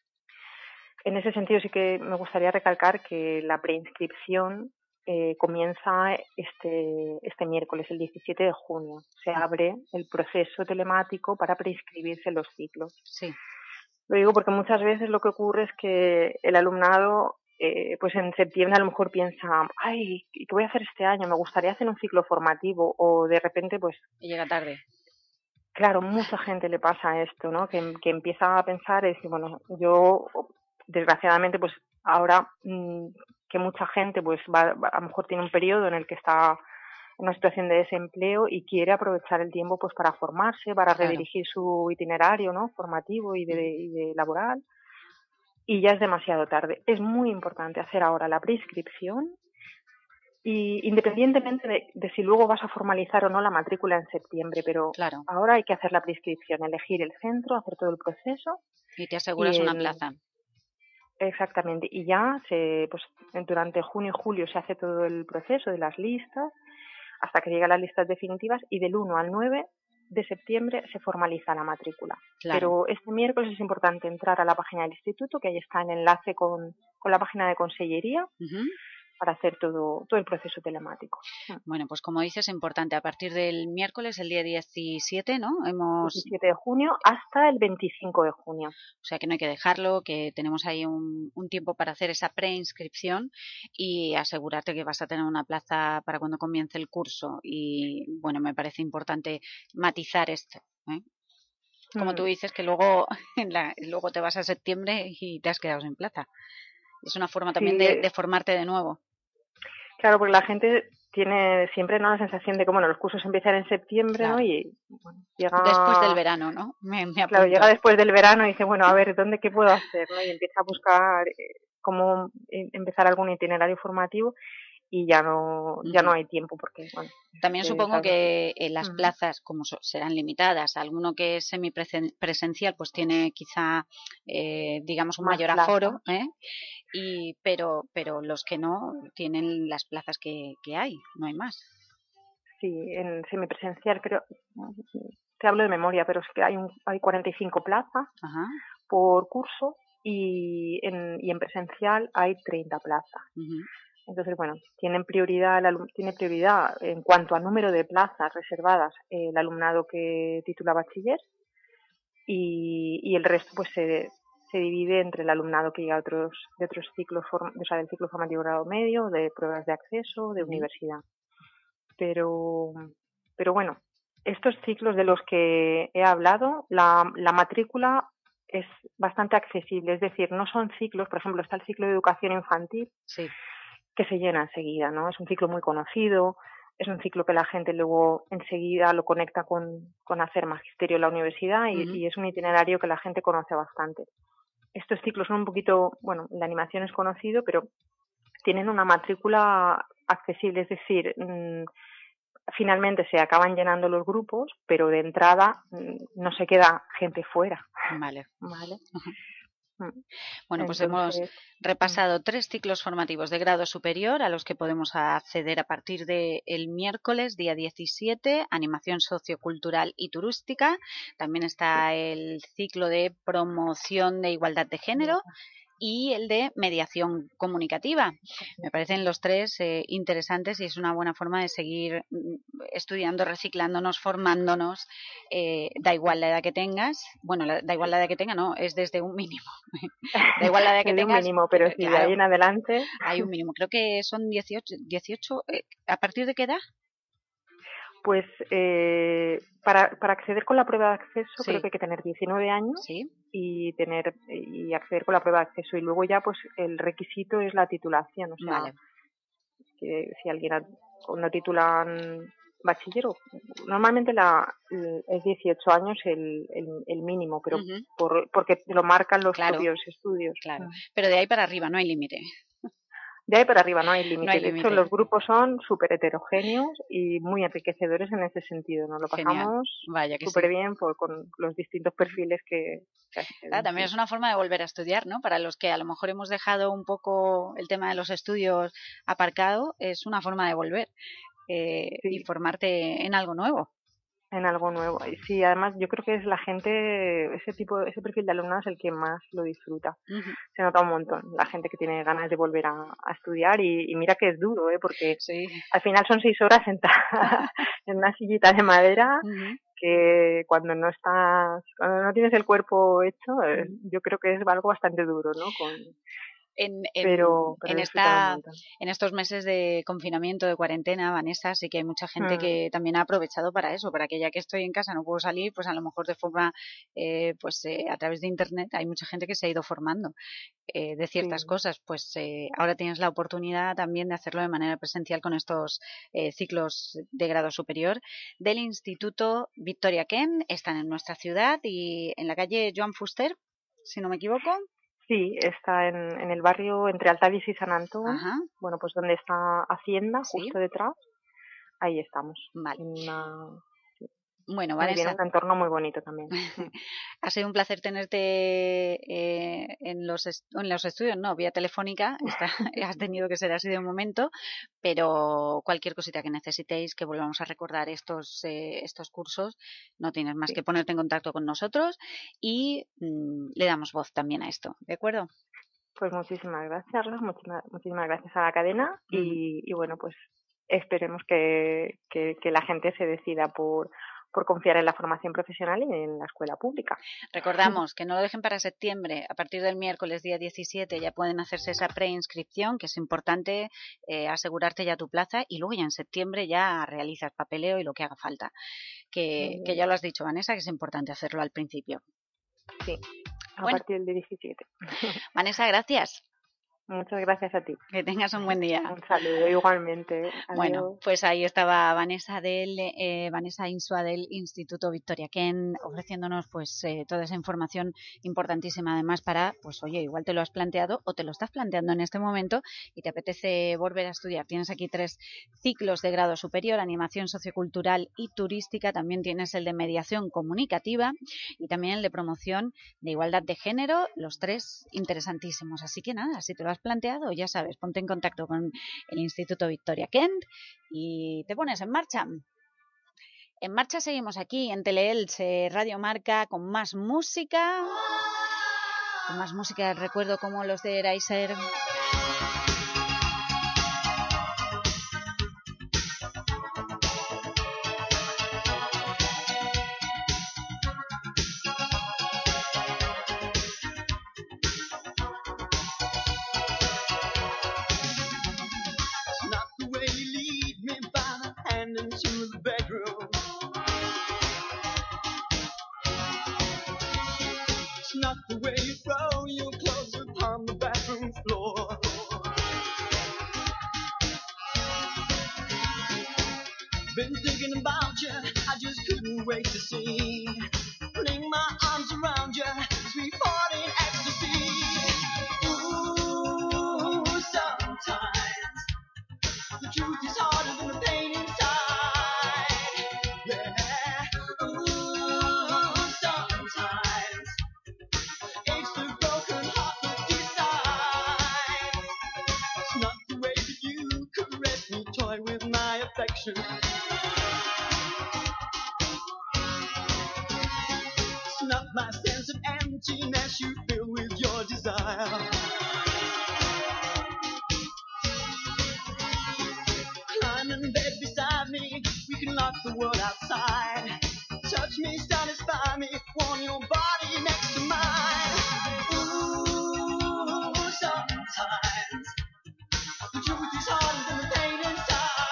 En ese sentido sí que me gustaría recalcar que la preinscripción eh, comienza este este miércoles, el diecisiete de junio. Se abre el proceso telemático para preinscribirse en los ciclos. Sí. Lo digo porque muchas veces lo que ocurre es que el alumnado Eh, pues en septiembre a lo mejor piensa, ay, ¿qué voy a hacer este año? Me gustaría hacer un ciclo formativo, o de repente pues... Y llega tarde. Claro, mucha gente le pasa esto, ¿no? Que, que empieza a pensar, es, bueno, yo desgraciadamente pues ahora mmm, que mucha gente pues va, a lo mejor tiene un periodo en el que está en una situación de desempleo y quiere aprovechar el tiempo pues para formarse, para claro. redirigir su itinerario, ¿no?, formativo y de, y de laboral. Y ya es demasiado tarde. Es muy importante hacer ahora la preinscripción, y independientemente de, de si luego vas a formalizar o no la matrícula en septiembre, pero claro. ahora hay que hacer la preinscripción, elegir el centro, hacer todo el proceso. Y te aseguras y, una plaza. Exactamente. Y ya se, pues durante junio y julio se hace todo el proceso de las listas, hasta que llegan las listas definitivas, y del uno al nueve de septiembre se formaliza la matrícula. Claro. Pero este miércoles es importante entrar a la página del instituto, que ahí está el enlace con, con la página de consellería, uh-huh, para hacer todo, todo el proceso telemático. Bueno, pues como dices, es importante, a partir del miércoles, el día diecisiete, ¿no? Hemos... diecisiete de junio hasta el veinticinco de junio. O sea que no hay que dejarlo, que tenemos ahí un, un tiempo para hacer esa preinscripción y asegurarte que vas a tener una plaza para cuando comience el curso. Y bueno, me parece importante matizar esto, ¿eh? Como mm. tú dices, que luego, en la, luego te vas a septiembre y te has quedado sin plaza. Es una forma también sí, de, de formarte de nuevo. Claro, porque la gente tiene siempre, ¿no?, la sensación de que, bueno, los cursos empiezan en septiembre, claro. ¿no? Y bueno, llega... Después del verano, ¿no? Me, me claro, llega después del verano y dice, bueno, a ver, ¿dónde, qué puedo hacer? ¿no? Y empieza a buscar eh, cómo empezar algún itinerario formativo y ya no uh-huh. ya no hay tiempo porque, bueno... También supongo está... que eh, las uh-huh. plazas, como so, serán limitadas, alguno que es semipresencial, pues tiene quizá, eh, digamos, un Más mayor plaza. aforo, ¿eh? Y, pero, pero los que no tienen las plazas que, que hay, no hay más. Sí, en semipresencial creo, te hablo de memoria, pero es que hay, un, hay cuarenta y cinco plazas Ajá. por curso y en, y en presencial hay treinta plazas. Uh-huh. Entonces, bueno, tienen prioridad, el alum, tiene prioridad en cuanto a número de plazas reservadas eh, el alumnado que titula bachiller y, y el resto pues se, se divide entre el alumnado que llega a otros, de otros ciclos, form, o sea, del ciclo formativo grado medio, de pruebas de acceso, de uh-huh. universidad. Pero, pero bueno, estos ciclos de los que he hablado, la, la matrícula es bastante accesible, es decir, no son ciclos, por ejemplo, está el ciclo de educación infantil, sí. que se llena enseguida, ¿no? Es un ciclo muy conocido, es un ciclo que la gente luego enseguida lo conecta con, con hacer magisterio en la universidad y, uh-huh. y es un itinerario que la gente conoce bastante. Estos ciclos son un poquito, bueno, la animación es conocido, pero tienen una matrícula accesible, es decir, mmm, finalmente se acaban llenando los grupos, pero de entrada mmm, no se queda gente fuera. Vale. Vale. Uh-huh. Bueno, pues Entonces, hemos repasado tres ciclos formativos de grado superior a los que podemos acceder a partir del miércoles, día diecisiete, animación sociocultural y turística. También está el ciclo de promoción de igualdad de género y el de mediación comunicativa. Me parecen los tres eh, interesantes y es una buena forma de seguir estudiando, reciclándonos, formándonos, eh, da igual la edad que tengas, bueno, la, da igual la edad que tenga, no, es desde un mínimo, da igual la edad que tengas. Un mínimo, pero si claro, de ahí en adelante... Hay un mínimo, creo que son dieciocho, dieciocho eh, ¿a partir de qué edad? Pues eh, para, para acceder con la prueba de acceso sí. creo que hay que tener diecinueve años sí. y tener y acceder con la prueba de acceso y luego ya pues el requisito es la titulación, o sea, vale. que si alguien no titulan bachiller, normalmente la es dieciocho años el, el, el mínimo, pero uh-huh. por, porque lo marcan los claro. propios estudios. Claro, pero de ahí para arriba no hay límite. De ahí para arriba no hay límite. No hay de límite. hecho, los grupos son súper heterogéneos y muy enriquecedores en ese sentido. Nos lo pasamos súper sí. bien por, con los distintos perfiles que... que ah, también es una forma de volver a estudiar, ¿no? Para los que a lo mejor hemos dejado un poco el tema de los estudios aparcado, es una forma de volver eh, sí. y formarte en algo nuevo. En algo nuevo. Y sí, además yo creo que es la gente, ese tipo, ese perfil de alumnos es el que más lo disfruta. Uh-huh. Se nota un montón, la gente que tiene ganas de volver a, a estudiar y, y mira que es duro, ¿eh? Porque sí. al final son seis horas sentada en una sillita de madera uh-huh. que cuando no estás, cuando no tienes el cuerpo hecho, uh-huh. yo creo que es algo bastante duro, ¿no? Con En, en, pero, pero en, esta, en estos meses de confinamiento, de cuarentena, Vanessa, sí que hay mucha gente mm. que también ha aprovechado para eso, para que ya que estoy en casa no puedo salir, pues a lo mejor de forma, eh, pues eh, a través de internet hay mucha gente que se ha ido formando eh, de ciertas sí. cosas, pues eh, ahora tienes la oportunidad también de hacerlo de manera presencial con estos eh, ciclos de grado superior del Instituto Victoria Kent. Están en nuestra ciudad y en la calle Joan Fuster, si no me equivoco. Sí, está en, en el barrio entre Altavis y San Antón, Ajá. bueno, pues donde está Hacienda, ¿Sí? justo detrás, ahí estamos. Vale. Una, sí. Bueno, Vanessa. Tiene un entorno muy bonito también. Ha sido un placer tenerte eh, en, los en los estudios, no, vía telefónica, está, has tenido que ser así de un momento, pero cualquier cosita que necesitéis, que volvamos a recordar estos, eh, estos cursos, no tienes más sí. que ponerte en contacto con nosotros y mmm, le damos voz también a esto, ¿de acuerdo? Pues muchísimas gracias, Ros, muchísimas, muchísimas gracias a la cadena y, y bueno, pues esperemos que, que, que la gente se decida por, por confiar en la formación profesional y en la escuela pública. Recordamos que no lo dejen para septiembre. A partir del miércoles día diecisiete ya pueden hacerse esa preinscripción, que es importante eh, asegurarte ya tu plaza, y luego ya en septiembre ya realizas papeleo y lo que haga falta. Que, que ya lo has dicho, Vanessa, que es importante hacerlo al principio. Sí, a bueno. partir del diecisiete. Vanessa, gracias. Muchas gracias a ti. Que tengas un buen día. Un saludo igualmente. Adiós. Bueno, pues ahí estaba Vanessa del eh, Vanessa Insua del Instituto Victoria Kent ofreciéndonos pues eh, toda esa información importantísima, además para, pues oye, igual te lo has planteado o te lo estás planteando en este momento y te apetece volver a estudiar. Tienes aquí tres ciclos de grado superior: animación sociocultural y turística, también tienes el de mediación comunicativa y también el de promoción de igualdad de género, los tres interesantísimos. Así que nada, si te lo has planteado, ya sabes, ponte en contacto con el Instituto Victoria Kent y te pones en marcha. En marcha seguimos aquí en Teleelche Radio Marca con más música, con más música del recuerdo como los de Eraser. Into the bedroom. It's not the way you throw your clothes upon the bathroom floor. Been thinking about you, I just couldn't wait to see. Putting my arms around you, sweet falling ecstasy. Ooh, sometimes the truth is harder than the pain inside. With my affection, snuff my sense of emptiness you fill with your desire. Climb in bed beside me, we can lock the world outside. Touch me, satisfy me, warm your body next to mine. Ooh, sometimes the truth is harder than the pain inside.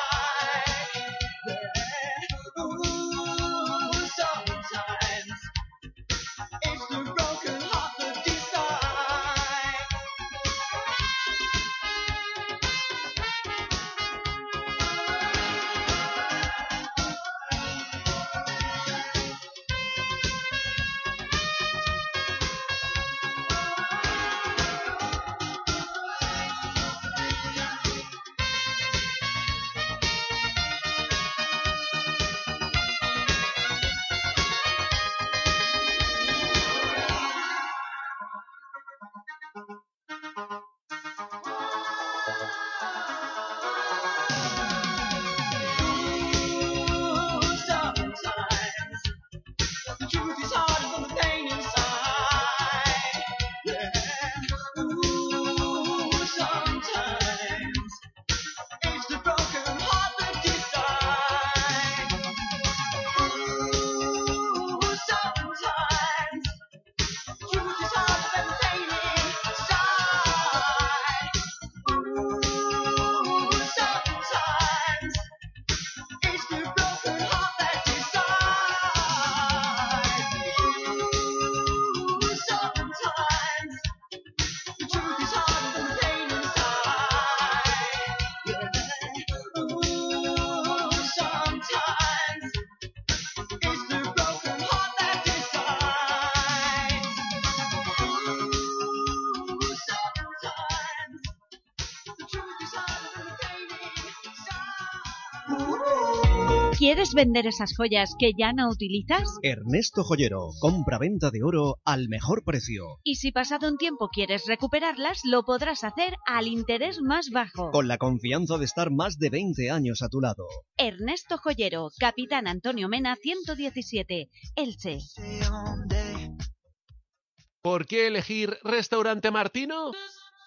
¿Quieres vender esas joyas que ya no utilizas? Ernesto Joyero, compra-venta de oro al mejor precio. Y si pasado un tiempo quieres recuperarlas, lo podrás hacer al interés más bajo. Con la confianza de estar más de veinte años a tu lado. Ernesto Joyero, Capitán Antonio Mena ciento diecisiete, Elche. ¿Por qué elegir Restaurante Martino?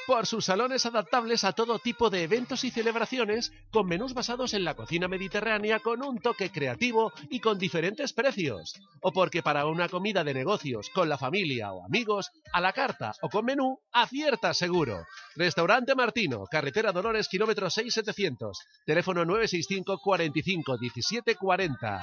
por sus salones adaptables a todo tipo de eventos y celebraciones, con menús basados en la cocina mediterránea con un toque creativo y con diferentes precios. O porque para una comida de negocios con la familia o amigos, a la carta o con menú, acierta seguro. Restaurante Martino, carretera Dolores, kilómetro seis setecientos, teléfono nueve seis cinco, cuarenta y cinco, diecisiete cuarenta.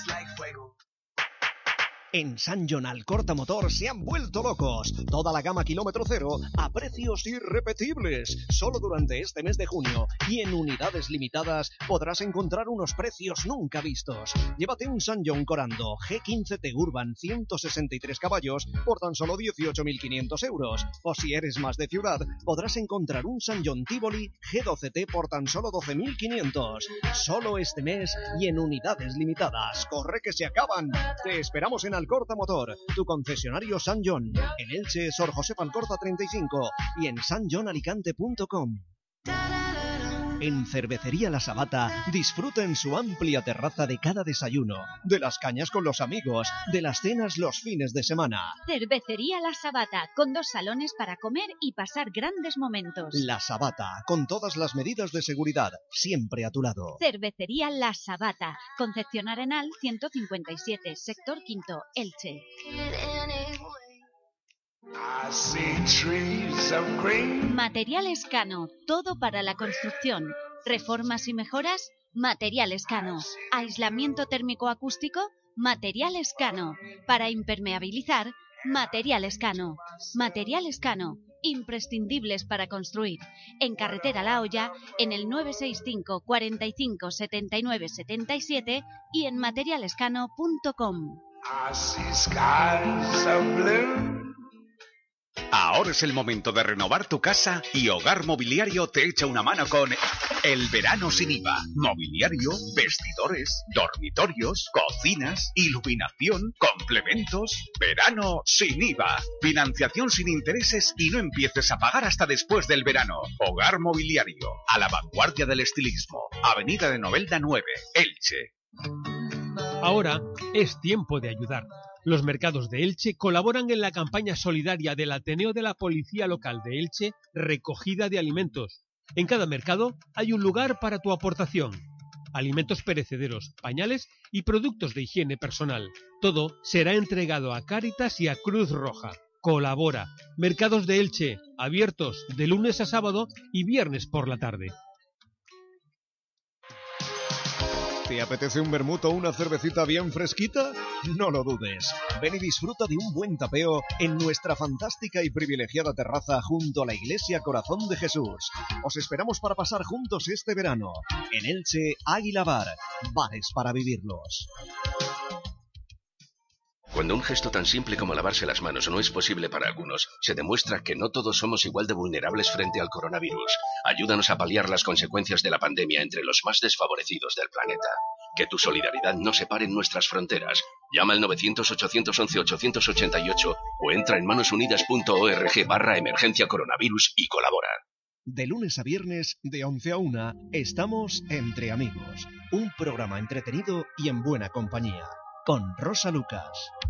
En San John Alcorta Motor se han vuelto locos. Toda la gama kilómetro cero a precios irrepetibles. Solo durante este mes de junio y en unidades limitadas podrás encontrar unos precios nunca vistos. Llévate un San John Corando G quince T Urban ciento sesenta y tres caballos por tan solo dieciocho mil quinientos euros. O si eres más de ciudad, podrás encontrar un San John Tivoli G doce T por tan solo doce mil quinientos. Solo este mes y en unidades limitadas. ¡Corre que se acaban! Te esperamos en Alcorta Motor, tu concesionario San John, en Elche, Sor José Alcorta treinta y cinco y en san john alicante punto com. En Cervecería La Sabata disfruta en su amplia terraza de cada desayuno, de las cañas con los amigos, de las cenas los fines de semana. Cervecería La Sabata, con dos salones para comer y pasar grandes momentos. La Sabata, con todas las medidas de seguridad, siempre a tu lado. Cervecería La Sabata, Concepción Arenal ciento cincuenta y siete, sector quinto, Elche. Materiales Cano, todo para la construcción. Reformas y mejoras, Materiales Cano. Aislamiento térmico acústico, Materiales Cano. Para impermeabilizar, Materiales Cano. Materiales Cano, imprescindibles para construir. En Carretera La Hoya, en el nueve seis cinco, cuarenta y cinco, setenta y nueve, setenta y siete y en materialescano punto com. Ahora es el momento de renovar tu casa y Hogar Mobiliario te echa una mano con el verano sin I V A. Mobiliario, vestidores, dormitorios, cocinas, iluminación, complementos. Verano sin I V A. Financiación sin intereses y no empieces a pagar hasta después del verano. Hogar Mobiliario, a la vanguardia del estilismo. Avenida de Novelda nueve, Elche. Ahora es tiempo de ayudar. Los mercados de Elche colaboran en la campaña solidaria del Ateneo de la Policía Local de Elche, Recogida de Alimentos. En cada mercado hay un lugar para tu aportación. Alimentos perecederos, pañales y productos de higiene personal. Todo será entregado a Cáritas y a Cruz Roja. Colabora. Mercados de Elche, abiertos de lunes a sábado y viernes por la tarde. ¿Te apetece un vermut o una cervecita bien fresquita? No lo dudes. Ven y disfruta de un buen tapeo en nuestra fantástica y privilegiada terraza junto a la Iglesia Corazón de Jesús. Os esperamos para pasar juntos este verano. En Elche, Águila Bar. Bares para vivirlos. Cuando un gesto tan simple como lavarse las manos no es posible para algunos, se demuestra que no todos somos igual de vulnerables frente al coronavirus. Ayúdanos a paliar las consecuencias de la pandemia entre los más desfavorecidos del planeta. Que tu solidaridad no separe nuestras fronteras. Llama al novecientos, ochocientos once, ochocientos ochenta y ocho o entra en manosunidas.org barra emergencia coronavirus y colabora. De lunes a viernes, de once a una, estamos Entre Amigos. Un programa entretenido y en buena compañía. Con Rosa Lucas.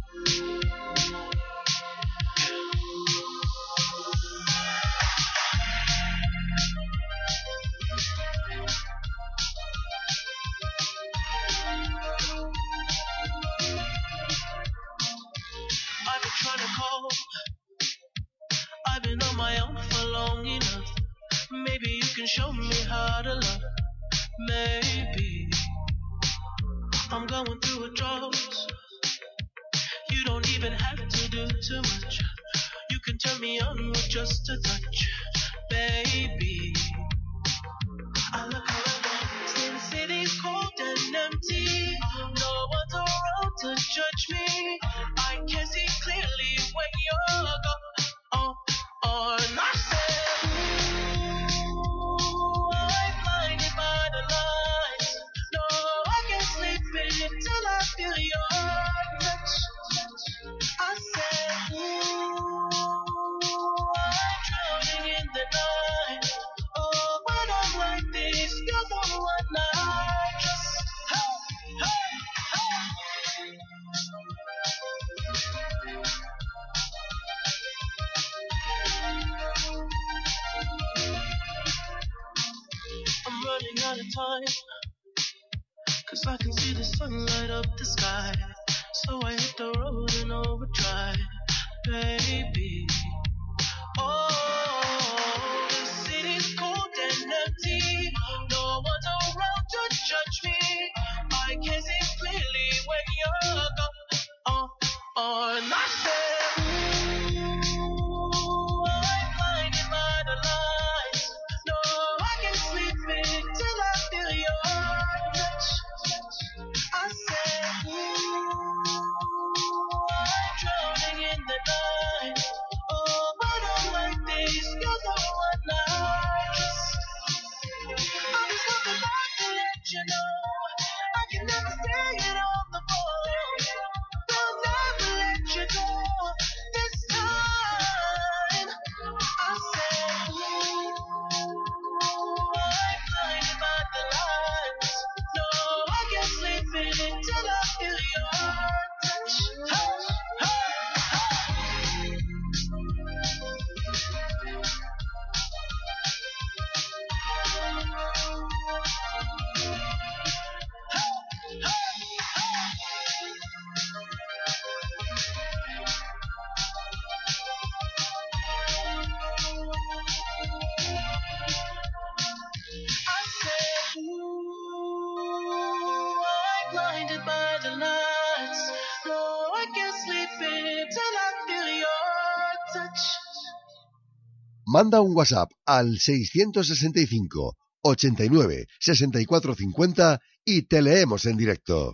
I've been trying to call. I've been on my own for long enough. Maybe you can show me how to love. Maybe I'm going through a drought. You don't even have to do too much. You can turn me on with just a touch, baby. I look around, Sin City's cold and empty. No one's around to judge me. I can see clearly when you're gone. Oh, oh, and I said, ooh, I'm blinded by the lights. No, I can't sleep until I feel your touch. I said, ooh, I'm drowning in the night. Oh, when I'm like this, you're the one I trust. Hey, hey, hey. out of time. Cause I can see the sun light up the sky. So I hit the road in overdrive, baby. Oh, the city's cold and empty. No one's around to judge me. I can see clearly when you're gone. Oh, oh, and I said, ooh, I'm blinded by the lights. No, I can't sleep until I feel your touch. I said, ooh, I'm drowning in the night. Oh, but I'm like this, you're the one I trust. I'm just hoping I can let you know I can never say it on the phone. They'll never let you go this time. I said, ooh, I'm blinded by the lights. No, I can't sleep in until I feel your touch. Hey, hey, hey. I said, ooh, I'm blinded by the lights. No, I can't sleep until I feel your touch. Manda un WhatsApp al seiscientos sesenta y cinco, ochenta y nueve, sesenta y cuatro cincuenta y te leemos en directo.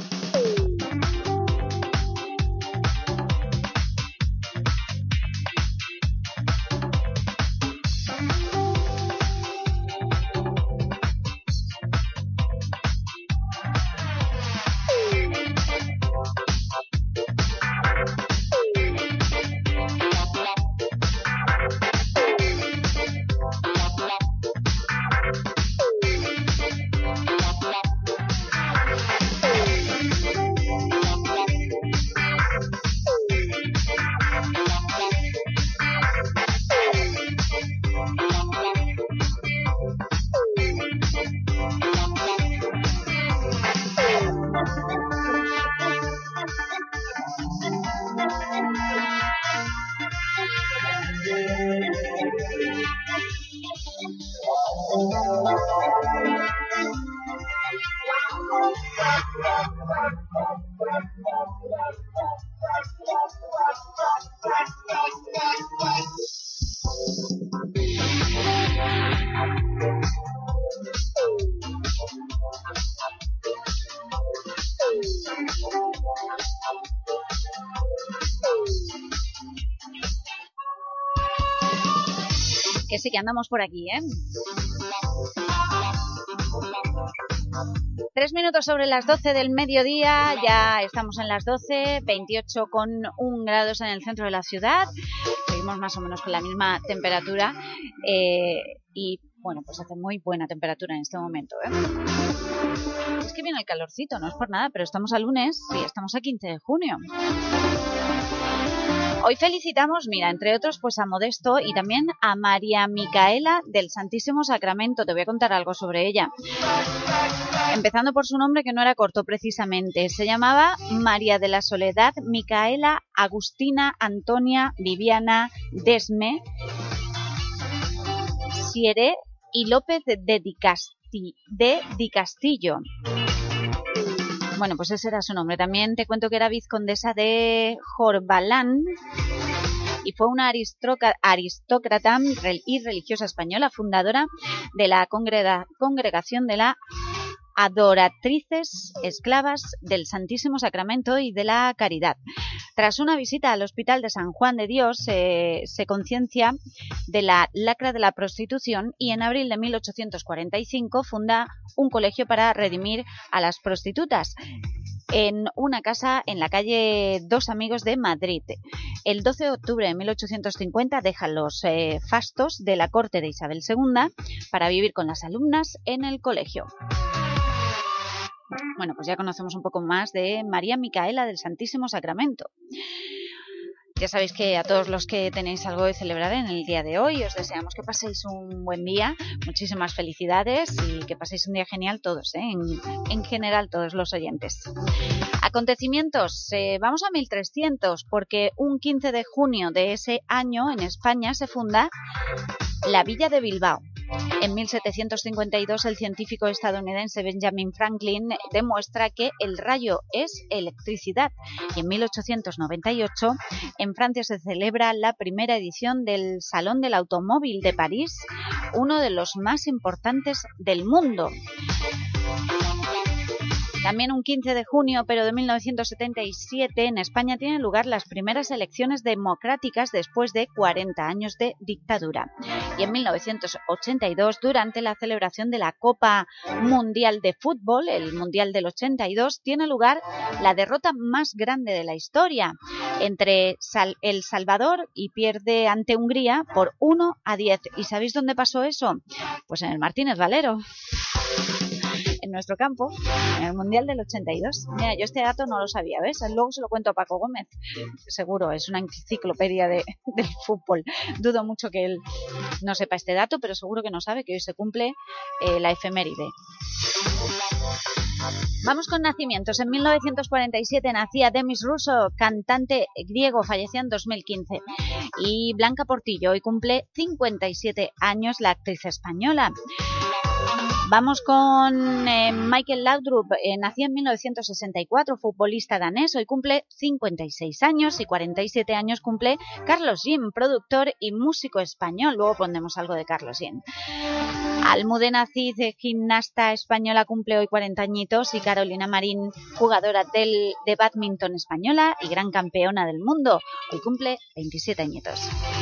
Que sí que andamos por aquí, ¿eh? Tres minutos sobre las doce del mediodía, ya estamos en las doce, veintiocho con un grados en el centro de la ciudad, seguimos más o menos con la misma temperatura eh, y bueno, pues hace muy buena temperatura en este momento, ¿eh? Es que viene el calorcito, no es por nada, pero estamos a lunes y estamos a quince de junio. Hoy felicitamos, mira, entre otros, pues a Modesto y también a María Micaela del Santísimo Sacramento. Te voy a contar algo sobre ella. Empezando por su nombre, que no era corto precisamente. Se llamaba María de la Soledad Micaela Agustina Antonia Viviana Desme Sieré y López de Di, Casti, de Di Castillo. Bueno, pues ese era su nombre. También te cuento que era vizcondesa de Jorbalán y fue una aristócrata y religiosa española, fundadora de la congrega Congregación de la Adoratrices Esclavas del Santísimo Sacramento y de la Caridad. Tras una visita al Hospital de San Juan de Dios, eh, se conciencia de la lacra de la prostitución y en abril de mil ochocientos cuarenta y cinco funda un colegio para redimir a las prostitutas en una casa en la calle Dos Amigos de Madrid. El doce de octubre de mil ochocientos cincuenta deja los eh, fastos de la corte de Isabel segunda para vivir con las alumnas en el colegio. Bueno, pues ya conocemos un poco más de María Micaela del Santísimo Sacramento. Ya sabéis que a todos los que tenéis algo de celebrar en el día de hoy, os deseamos que paséis un buen día, muchísimas felicidades y que paséis un día genial todos, ¿eh? en, en general todos los oyentes. Acontecimientos, eh, vamos a mil trescientos, porque un quince de junio de ese año en España se funda la Villa de Bilbao. En mil setecientos cincuenta y dos el científico estadounidense Benjamin Franklin demuestra que el rayo es electricidad, y en mil ochocientos noventa y ocho en Francia se celebra la primera edición del Salón del Automóvil de París, uno de los más importantes del mundo. También un quince de junio, pero de mil novecientos setenta y siete, en España tienen lugar las primeras elecciones democráticas después de cuarenta años de dictadura. Y en mil novecientos ochenta y dos, durante la celebración de la Copa Mundial de Fútbol, el Mundial del ochenta y dos, tiene lugar la derrota más grande de la historia entre Sal- El Salvador y pierde ante Hungría por uno a diez. ¿Y sabéis dónde pasó eso? Pues en el Martínez Valero, en nuestro campo, en el Mundial del ochenta y dos. Mira, yo este dato no lo sabía, ¿ves? Luego se lo cuento a Paco Gómez. Seguro, es una enciclopedia de, del fútbol. Dudo mucho que él no sepa este dato, pero seguro que no sabe que hoy se cumple eh, la efeméride. Vamos con nacimientos. En mil novecientos cuarenta y siete nacía Demis Rousseau, cantante griego, falleció en dos mil quince. Y Blanca Portillo, hoy cumple cincuenta y siete años, la actriz española. Vamos con eh, Michael Laudrup, eh, nació en mil novecientos sesenta y cuatro, futbolista danés, hoy cumple cincuenta y seis años, y cuarenta y siete años cumple Carlos Jean, productor y músico español. Luego pondremos algo de Carlos Jean. Almudena Cid, gimnasta española, cumple hoy cuarenta añitos, y Carolina Marín, jugadora del, de bádminton española y gran campeona del mundo, hoy cumple veintisiete añitos.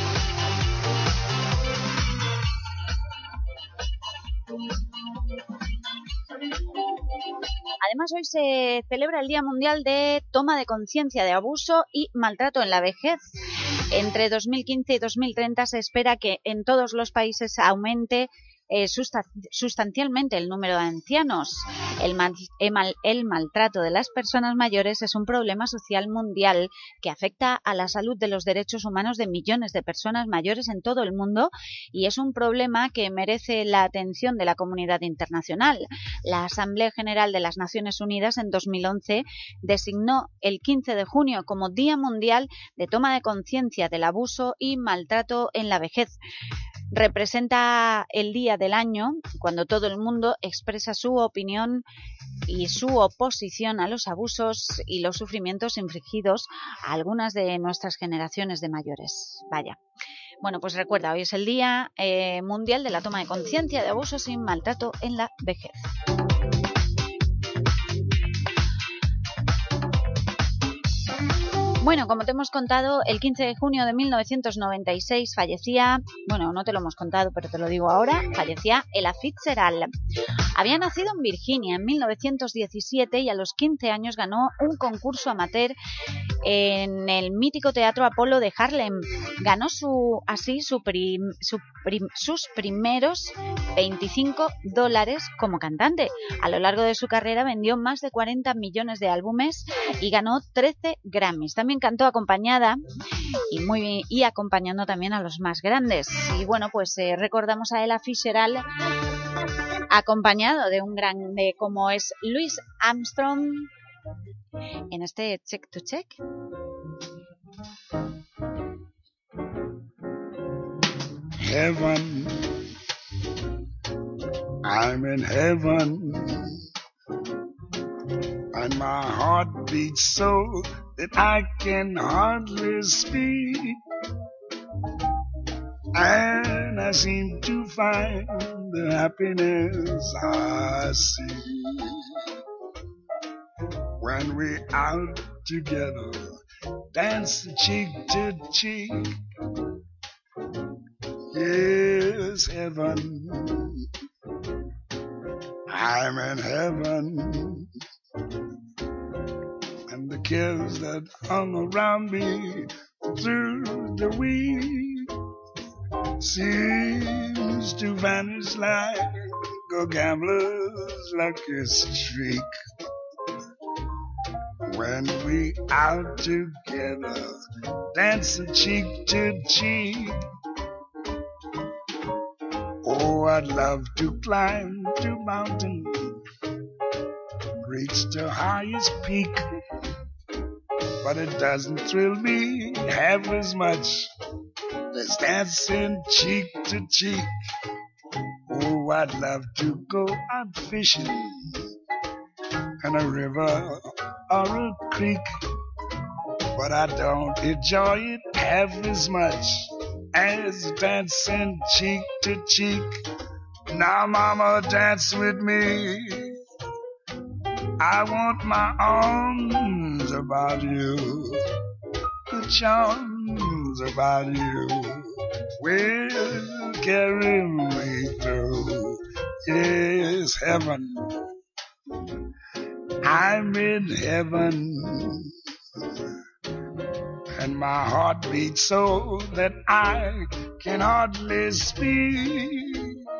Además, hoy se celebra el Día Mundial de Toma de Conciencia de Abuso y Maltrato en la Vejez. Entre dos mil quince y dos mil treinta se espera que en todos los países aumente Eh, sustan- sustancialmente el número de ancianos. El, mal, el, mal, el maltrato de las personas mayores es un problema social mundial que afecta a la salud de los derechos humanos de millones de personas mayores en todo el mundo, y es un problema que merece la atención de la comunidad internacional. La Asamblea General de las Naciones Unidas en dos mil once designó el quince de junio como Día Mundial de Toma de Conciencia del Abuso y Maltrato en la Vejez. Representa el día del año cuando todo el mundo expresa su opinión y su oposición a los abusos y los sufrimientos infligidos a algunas de nuestras generaciones de mayores. Vaya. Bueno, pues recuerda, hoy es el Día eh, Mundial de la Toma de Conciencia de Abusos y Maltrato en la Vejez. Bueno, como te hemos contado, el quince de junio de mil novecientos noventa y seis fallecía, bueno, no te lo hemos contado, pero te lo digo ahora, fallecía Ella Fitzgerald. Había nacido en Virginia en mil novecientos diecisiete y a los quince años ganó un concurso amateur en el mítico Teatro Apolo de Harlem. Ganó su, así su prim, su prim, sus primeros veinticinco dólares como cantante. A lo largo de su carrera vendió más de cuarenta millones de álbumes y ganó trece Grammys. También cantó acompañada y muy y acompañando también a los más grandes. Y bueno, pues eh, recordamos a Ella Fitzgerald acompañado de un grande como es Louis Armstrong en este Check to Check. Heaven, I'm in heaven, and my heart beats so that I can hardly speak, and I seem to find the happiness I see when we're out together, dance cheek to cheek. Yes, heaven, I'm in heaven, and the cares that hung around me through the week seems to vanish like a gambler's lucky streak. When we out together, dancing cheek to cheek. Oh, I'd love to climb to mountain, reach the highest peak, but it doesn't thrill me half as much as dancing cheek to cheek. Oh, I'd love to go out fishing in a river or a creek, but I don't enjoy it half as much as dancing cheek to cheek. Now, mama, dance with me. I want my arms about you, the charms about you will carry me through. Yes, heaven, I'm in heaven, and my heart beats so that I can hardly speak,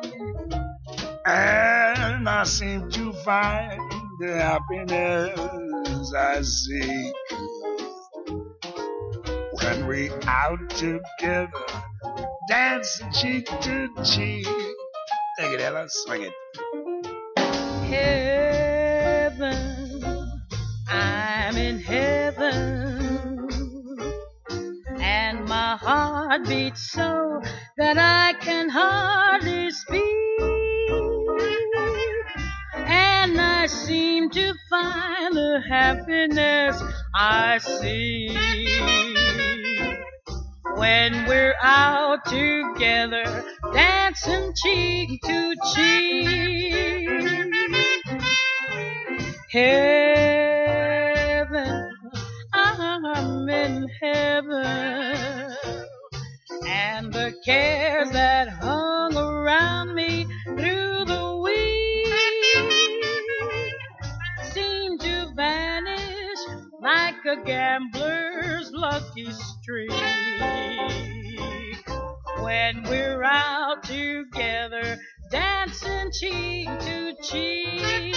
and I seem to find the happiness I seek when we out together, dancing cheek to cheek. Take it, Ella, swing it. Heaven, I'm in heaven, and my heart beats so that I can hardly speak, and I seem to find the happiness I seek when we're out together, dancing cheek to cheek. Heaven, I'm in heaven, and the cares that hung around me through the week seem to vanish like a gambler's lucky streak when we're out together, dancing cheek to cheek.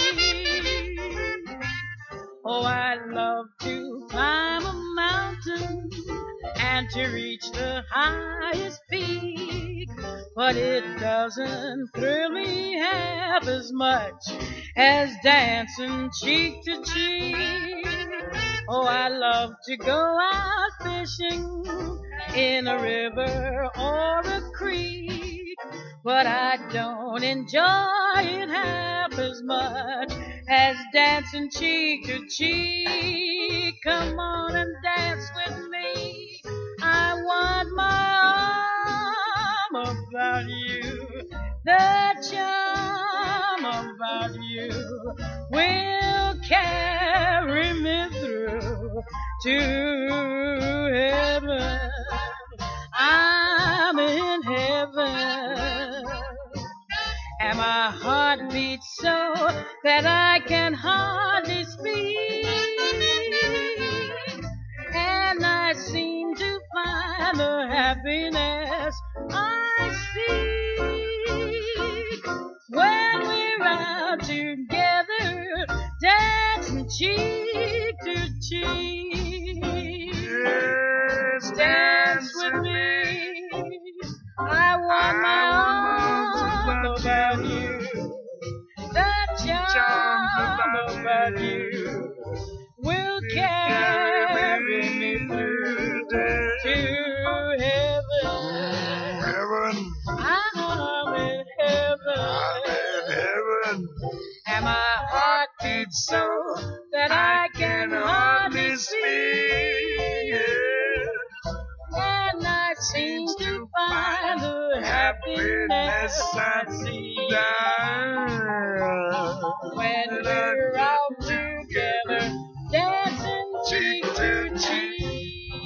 Oh, I'd love to climb a mountain and to reach the highest peak, but it doesn't thrill me half as much as dancing cheek to cheek. Oh, I love to go out fishing in a river or a creek, but I don't enjoy it half as much as dancing cheek to cheek. Come on and dance with me. I want my arm about you. The charm about you will carry me through to heaven. I'm in heaven, and my heart beats so that I can hardly speak, and I seem to find the happiness I seek when we're out together, dancing cheek to cheek. Yes, dance with me. I want my arms about you, the charm about you will carry me through to heaven. Heaven, I'm in heaven, I'm in heaven, and my heart beats so that I can hardly speak, and I seem to find the happiness I see when we're out together, dancing cheek to cheek,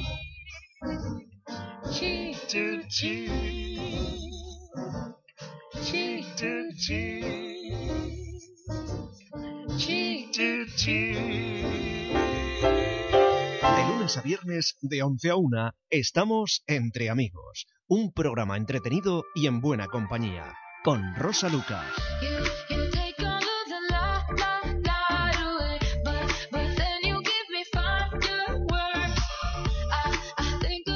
cheek to cheek, cheek to cheek, cheek to cheek. De lunes a viernes, de once a una, estamos Entre Amigos, un programa entretenido y en buena compañía, con Rosa Lucas. But then you give me five good words. I, I think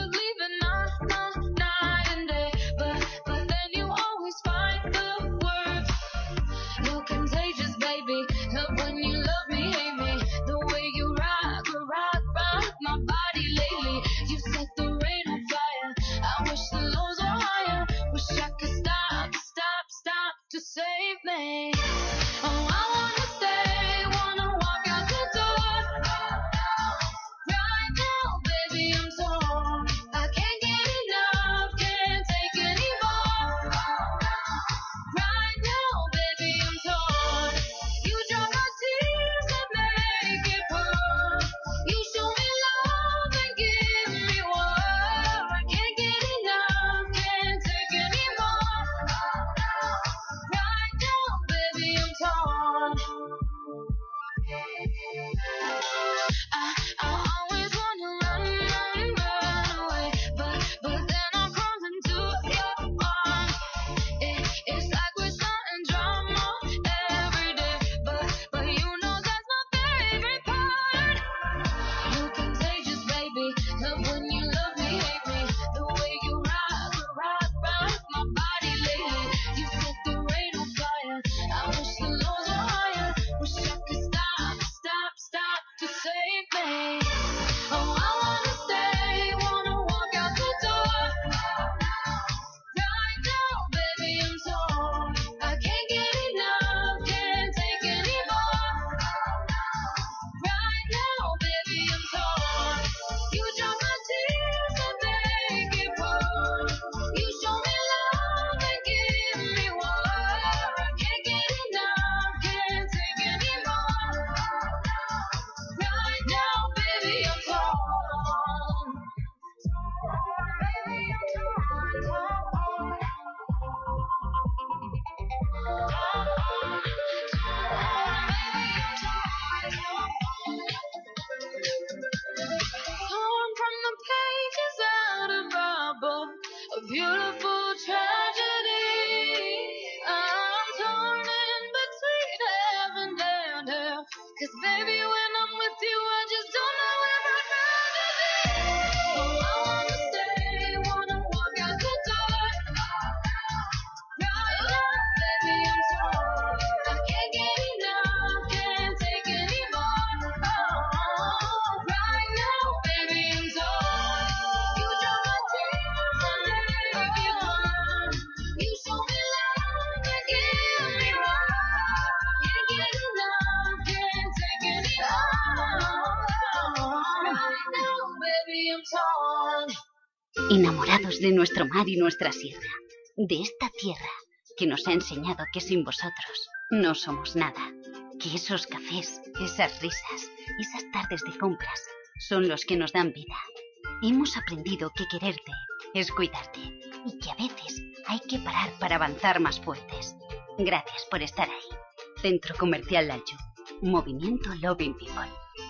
Torn from the pages out of our book, a beautiful tragedy. I'm torn in between heaven and hell, 'cause baby when I'm with you I just don't know where I'd rather be. Oh, I wanna stay, wanna walk out the door. Right now, baby, I'm torn. I can't get enough, can't take anymore. Oh, right now, baby, I'm torn. You dry my tears and make it warm. You show me love and give me more. Can't get enough, can't take anymore. Right now, baby, I'm torn. Enamorados de nuestro mar y nuestra sierra, de esta tierra que nos ha enseñado que sin vosotros no somos nada, que esos cafés, esas risas, esas tardes de compras son los que nos dan vida. Hemos aprendido que quererte es cuidarte y que a veces hay que parar para avanzar más fuertes. Gracias por estar ahí. Centro Comercial Lalju. Movimiento Loving People.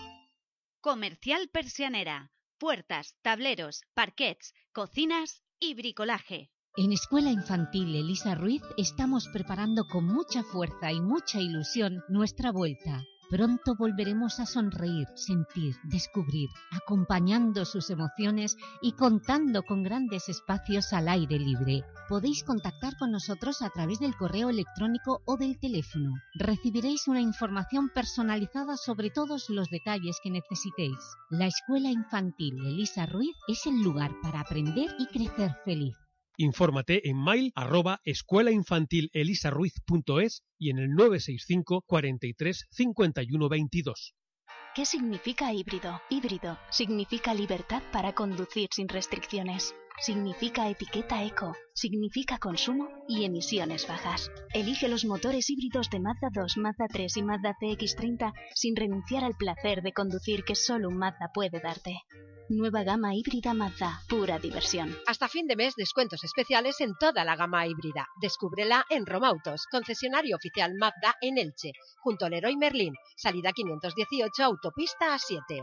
Comercial Persianera. Puertas, tableros, parquets, cocinas y bricolaje. En Escuela Infantil Elisa Ruiz estamos preparando con mucha fuerza y mucha ilusión nuestra vuelta. Pronto volveremos a sonreír, sentir, descubrir, acompañando sus emociones y contando con grandes espacios al aire libre. Podéis contactar con nosotros a través del correo electrónico o del teléfono. Recibiréis una información personalizada sobre todos los detalles que necesitéis. La Escuela Infantil Elisa Ruiz es el lugar para aprender y crecer feliz. Infórmate en mail arroba escuelainfantilelisarruiz.es y en el nueve seis cinco, cuarenta y tres, cincuenta y uno veintidós. ¿Qué significa híbrido? Híbrido significa libertad para conducir sin restricciones. Significa etiqueta eco, significa consumo y emisiones bajas. Elige los motores híbridos de Mazda dos, Mazda tres y Mazda C X treinta sin renunciar al placer de conducir que solo un Mazda puede darte. Nueva gama híbrida Mazda, pura diversión. Hasta fin de mes, descuentos especiales en toda la gama híbrida. Descúbrela en Romautos, concesionario oficial Mazda en Elche, junto al Leroy Merlin, salida quinientos dieciocho, autopista A siete.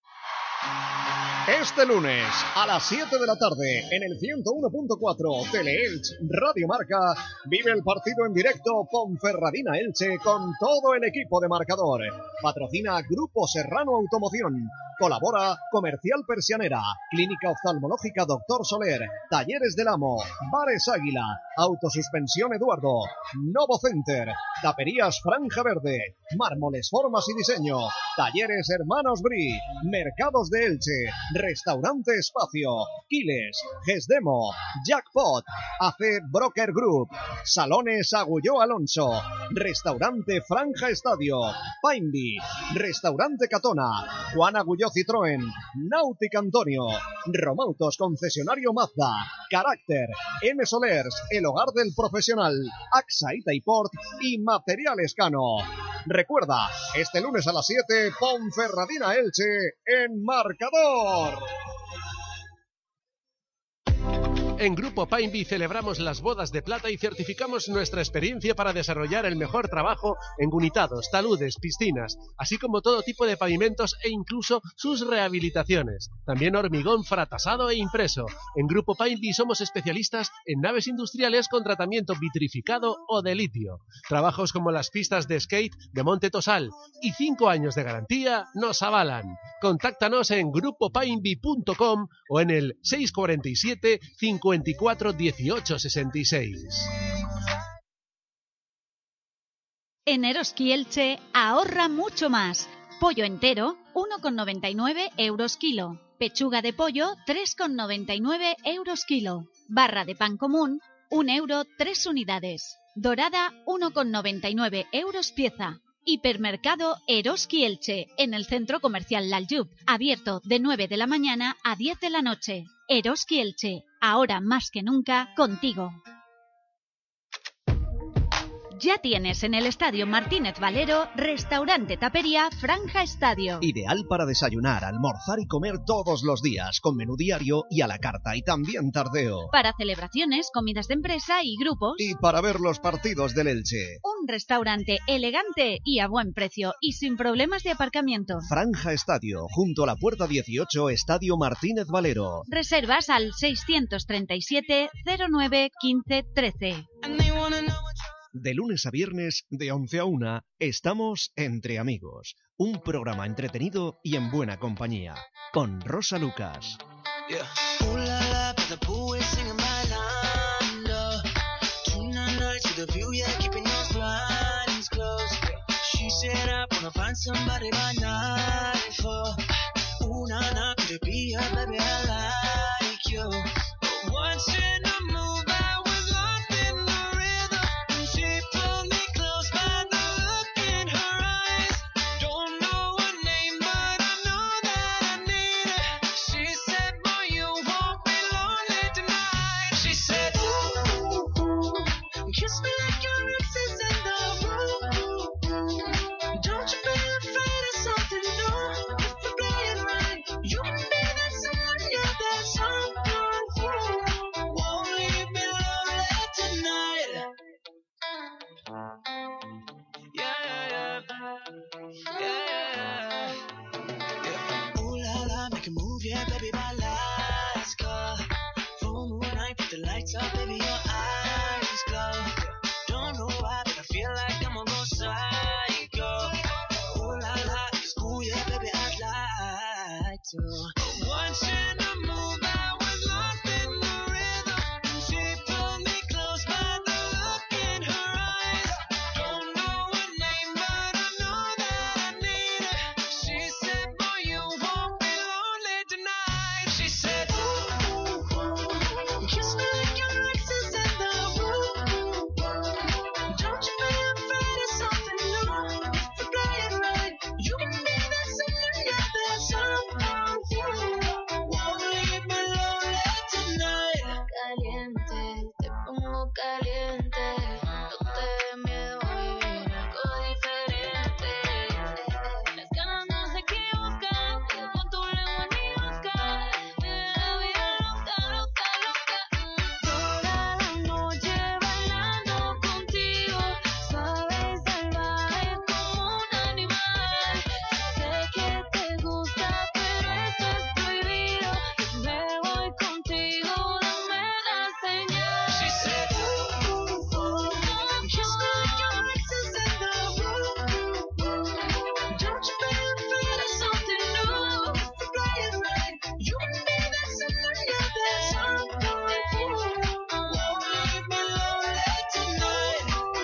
Este lunes a las siete de la tarde en el ciento uno punto cuatro Teleelch Radio Marca vive el partido en directo Ponferradina Elche con todo el equipo de marcador. Patrocina Grupo Serrano Automoción. Colabora Comercial Persianera, Clínica Oftalmológica Doctor Soler, Talleres del Amo, Bares Águila, Autosuspensión Eduardo, Novo Center, Taperías Franja Verde, Mármoles Formas y Diseño, Talleres Hermanos Bri, Mercados de Elche, Restaurante Espacio, Quiles, Gesdemo, Jackpot, A C Broker Group, Salones Agulló Alonso, Restaurante Franja Estadio, Painby, Restaurante Catona, Juan Agulló Citroën, Náutica Antonio, Romautos Concesionario Mazda, Carácter, M Solers, El Hogar del Profesional, AXA Itaiport y Materiales Cano. Recuerda, este lunes a las siete, Ponferradina Elche en marcador. En Grupo Painby celebramos las bodas de plata y certificamos nuestra experiencia para desarrollar el mejor trabajo en unitados, taludes, piscinas, así como todo tipo de pavimentos e incluso sus rehabilitaciones. También hormigón fratasado e impreso. En Grupo Painby somos especialistas en naves industriales con tratamiento vitrificado o de litio. Trabajos como las pistas de skate de Monte Tosal y cinco años de garantía nos avalan. Contáctanos en grupo painby punto com o en el seis cuatro siete, cincuenta y cuatro, dieciocho sesenta y seis. En Eroski Elche ahorra mucho más. Pollo entero, uno con noventa y nueve euros kilo. Pechuga de pollo, tres con noventa y nueve euros kilo. Barra de pan común, un euro, tres unidades. Dorada, uno con noventa y nueve euros pieza. Hipermercado Eroski Elche, en el Centro Comercial Laljub, abierto de nueve de la mañana a diez de la noche. Eroski Elche, ahora más que nunca, contigo. Ya tienes en el Estadio Martínez Valero restaurante tapería Franja Estadio. Ideal para desayunar, almorzar y comer todos los días, con menú diario y a la carta, y también tardeo. Para celebraciones, comidas de empresa y grupos. Y para ver los partidos del Elche. Un restaurante elegante y a buen precio y sin problemas de aparcamiento. Franja Estadio, junto a la puerta dieciocho, Estadio Martínez Valero. Reservas al seiscientos treinta y siete cero nueve quince trece. De lunes a viernes, de once a una, estamos Entre Amigos, un programa entretenido y en buena compañía, con Rosa Lucas. Yeah. Ooh la la, but the pool is singing my line. Uh, tonight night to the view, yeah, keeping your blinds closed. She said I wanna find somebody by night for. Ooh na na, could it be her, baby? I like you. But watching the move, I was lost in the rhythm, and she pulled me close by the look in her eyes. Don't know her name, but I know that I need her. She said, boy, you won't be lonely tonight. She said, ooh, ooh, kiss me like your lips is in the room. Don't you be afraid of something new. If we play it right, you can be that someone, yeah, that someone who won't leave me lonely tonight. Yeah, yeah, yeah, yeah, yeah. Ooh la la, make a move, yeah, baby, my last call. Full moon night, put the lights up, baby, your eyes glow. Don't know why, but I feel like I'm gonna go psycho. Ooh la la, it's cool, yeah, baby, I'd like to. But watching her move, I was lost in the rhythm, and she pulled me close by the look in her eyes. Don't know her name, but I know that I need her. She said, boy, you won't be lonely tonight. She said, ooh, ooh, kiss me like your ex is in the room. Don't you be afraid of something new. If we play it right, you can be that someone, yeah, that someone who won't leave me lonely tonight. Caliente, te pongo caliente. No te dé miedo, baby, algo diferente. Las ganas no se equivocan, con tu lengua ni buscar. La vida loca, loca, loca. Toda la noche bailando contigo, suave y salvaje como un animal. Sé que te gusta, pero eso es prohibido. Me voy contigo, dame la señal. She said, ooh, ooh, kiss me like your ex is in the room. Don't you be afraid of something new. If we play it right, you can be that someone, yeah, that someone who won't leave me lonely tonight.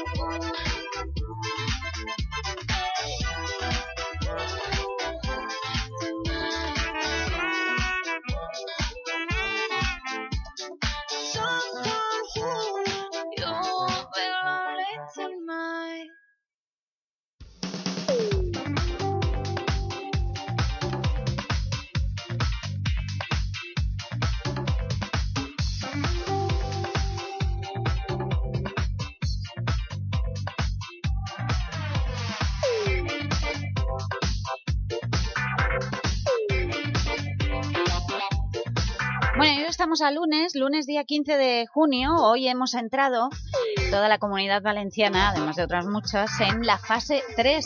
Someone who you won't be lonely tonight. Bueno, y hoy estamos a lunes, lunes día quince de junio. Hoy hemos entrado, toda la Comunidad Valenciana, además de otras muchas, en la fase tres.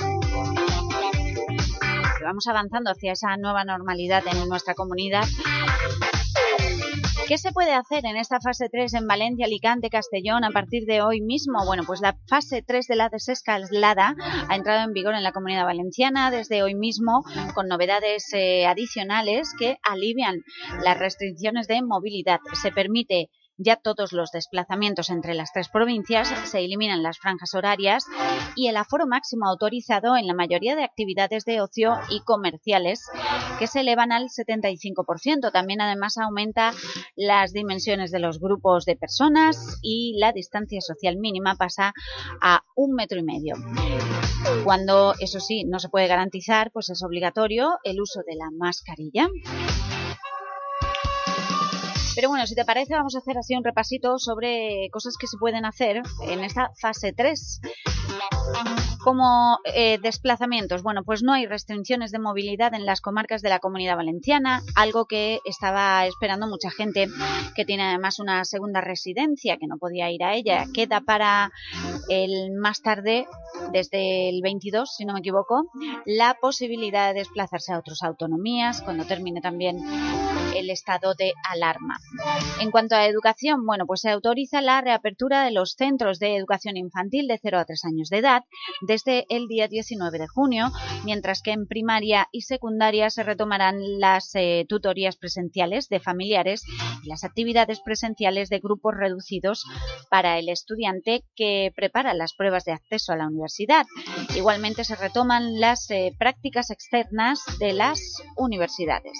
Vamos avanzando hacia esa nueva normalidad en nuestra comunidad. ¿Qué se puede hacer en esta fase tres en Valencia, Alicante, Castellón a partir de hoy mismo? Bueno, pues la fase tres de la desescalada ha entrado en vigor en la Comunidad Valenciana desde hoy mismo, con novedades eh, adicionales que alivian las restricciones de movilidad. Se permite ya todos los desplazamientos entre las tres provincias, se eliminan las franjas horarias y el aforo máximo autorizado en la mayoría de actividades de ocio y comerciales, que se elevan al setenta y cinco por ciento. También además aumenta las dimensiones de los grupos de personas y la distancia social mínima pasa a un metro y medio. Cuando, eso sí, no se puede garantizar, pues es obligatorio el uso de la mascarilla. Pero bueno, si te parece, vamos a hacer así un repasito sobre cosas que se pueden hacer en esta fase tres. Como eh, desplazamientos, bueno, pues no hay restricciones de movilidad en las comarcas de la Comunidad Valenciana, algo que estaba esperando mucha gente que tiene además una segunda residencia, que no podía ir a ella. Queda para el más tarde, desde el veintidós, si no me equivoco, la posibilidad de desplazarse a otras autonomías cuando termine también el estado de alarma. En cuanto a educación, bueno, pues se autoriza la reapertura de los centros de educación infantil de cero a tres años de edad desde el día diecinueve de junio, mientras que en primaria y secundaria se retomarán las eh, tutorías presenciales de familiares y las actividades presenciales de grupos reducidos para el estudiante que prepara las pruebas de acceso a la universidad. Igualmente se retoman las eh, prácticas externas de las universidades.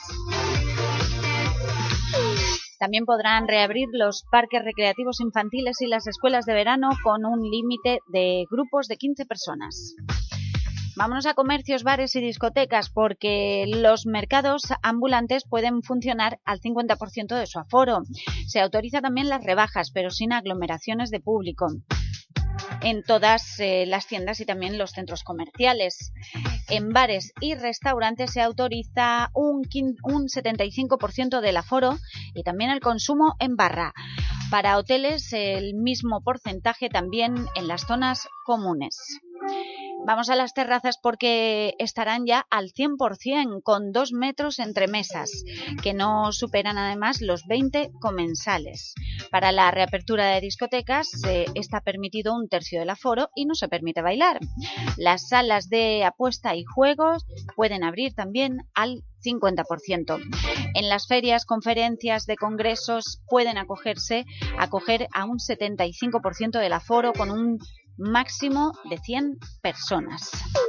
También podrán reabrir los parques recreativos infantiles y las escuelas de verano con un límite de grupos de quince personas. Vámonos a comercios, bares y discotecas, porque los mercados ambulantes pueden funcionar al cincuenta por ciento de su aforo. Se autoriza también las rebajas, pero sin aglomeraciones de público en todas eh, las tiendas y también los centros comerciales. En bares y restaurantes se autoriza un, un setenta y cinco por ciento del aforo y también el consumo en barra. Para hoteles el mismo porcentaje también en las zonas comunes. Vamos a las terrazas porque estarán ya al cien por ciento, con dos metros entre mesas, que no superan además los veinte comensales. Para la reapertura de discotecas eh, está permitido un tercio del aforo y no se permite bailar. Las salas de apuesta y juegos pueden abrir también al cincuenta por ciento. En las ferias, conferencias de congresos pueden acogerse, acoger a un setenta y cinco por ciento del aforo con un máximo de cien personas.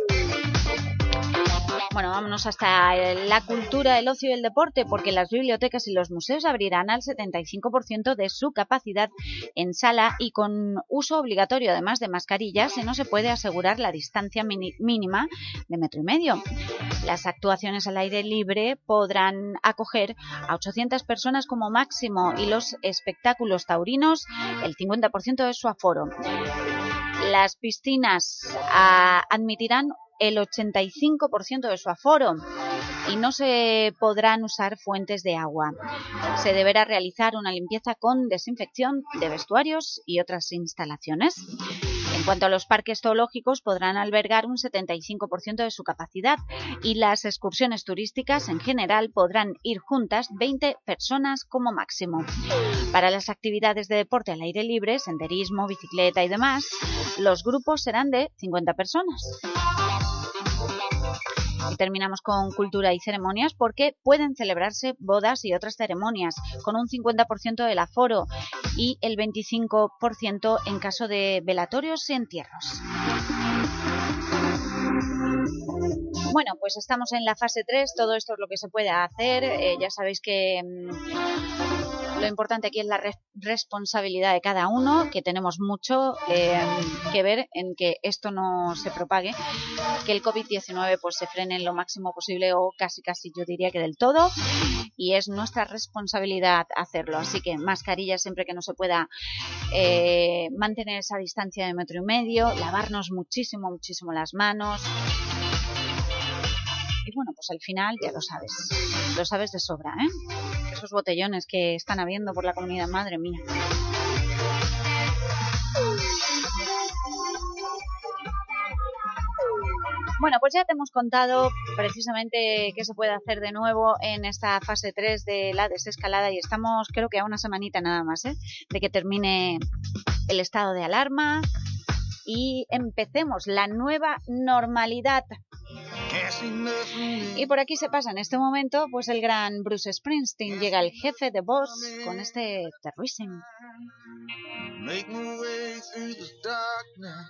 Bueno, vámonos hasta la cultura, el ocio y el deporte, porque las bibliotecas y los museos abrirán al setenta y cinco por ciento de su capacidad en sala y con uso obligatorio, además de mascarillas, si no se puede asegurar la distancia mínima de metro y medio. Las actuaciones al aire libre podrán acoger a ochocientas personas como máximo y los espectáculos taurinos el cincuenta por ciento de su aforo. Las piscinas a, admitirán el ochenta y cinco por ciento de su aforo y no se podrán usar fuentes de agua. Se deberá realizar una limpieza con desinfección de vestuarios y otras instalaciones. En cuanto a los parques zoológicos, podrán albergar un setenta y cinco por ciento de su capacidad y las excursiones turísticas en general podrán ir juntas veinte personas como máximo. Para las actividades de deporte al aire libre, senderismo, bicicleta y demás, los grupos serán de cincuenta personas. Y terminamos con cultura y ceremonias porque pueden celebrarse bodas y otras ceremonias con un cincuenta por ciento del aforo y el veinticinco por ciento en caso de velatorios y entierros. Bueno, pues estamos en la fase tres, todo esto es lo que se puede hacer, eh, ya sabéis que mmm, lo importante aquí es la re responsabilidad de cada uno, que tenemos mucho eh, que ver en que esto no se propague, que el COVID diecinueve pues se frene en lo máximo posible o casi casi yo diría que del todo, y es nuestra responsabilidad hacerlo, así que mascarilla siempre que no se pueda, eh, mantener esa distancia de metro y medio, lavarnos muchísimo, muchísimo las manos. Y bueno, pues al final ya lo sabes, lo sabes de sobra, ¿eh? Esos botellones que están habiendo por la comunidad, madre mía. Bueno, pues ya te hemos contado precisamente qué se puede hacer de nuevo en esta fase tres de la desescalada y estamos creo que a una semanita nada más, ¿eh? De que termine el estado de alarma y empecemos la nueva normalidad. Y por aquí se pasa en este momento pues el gran Bruce Springsteen, llega el jefe de Boss con este The Rising. Make my way through this darkness.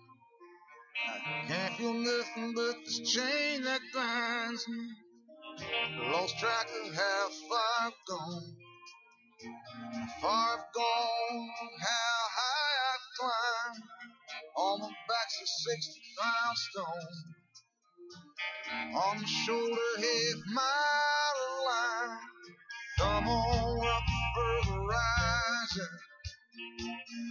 I can't feel nothing but this chain that binds me. Lost track of how far I've gone. How far I've gone, how high I've climbed. On my back's a sixty pound stone. On the shoulder, half mile of line. Come on up the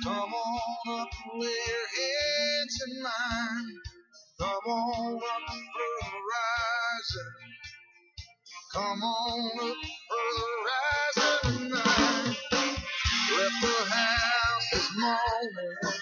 Come on up and lay your heads in mine. Come on up for the horizon. Come on up for the horizon tonight. Left the house this morning.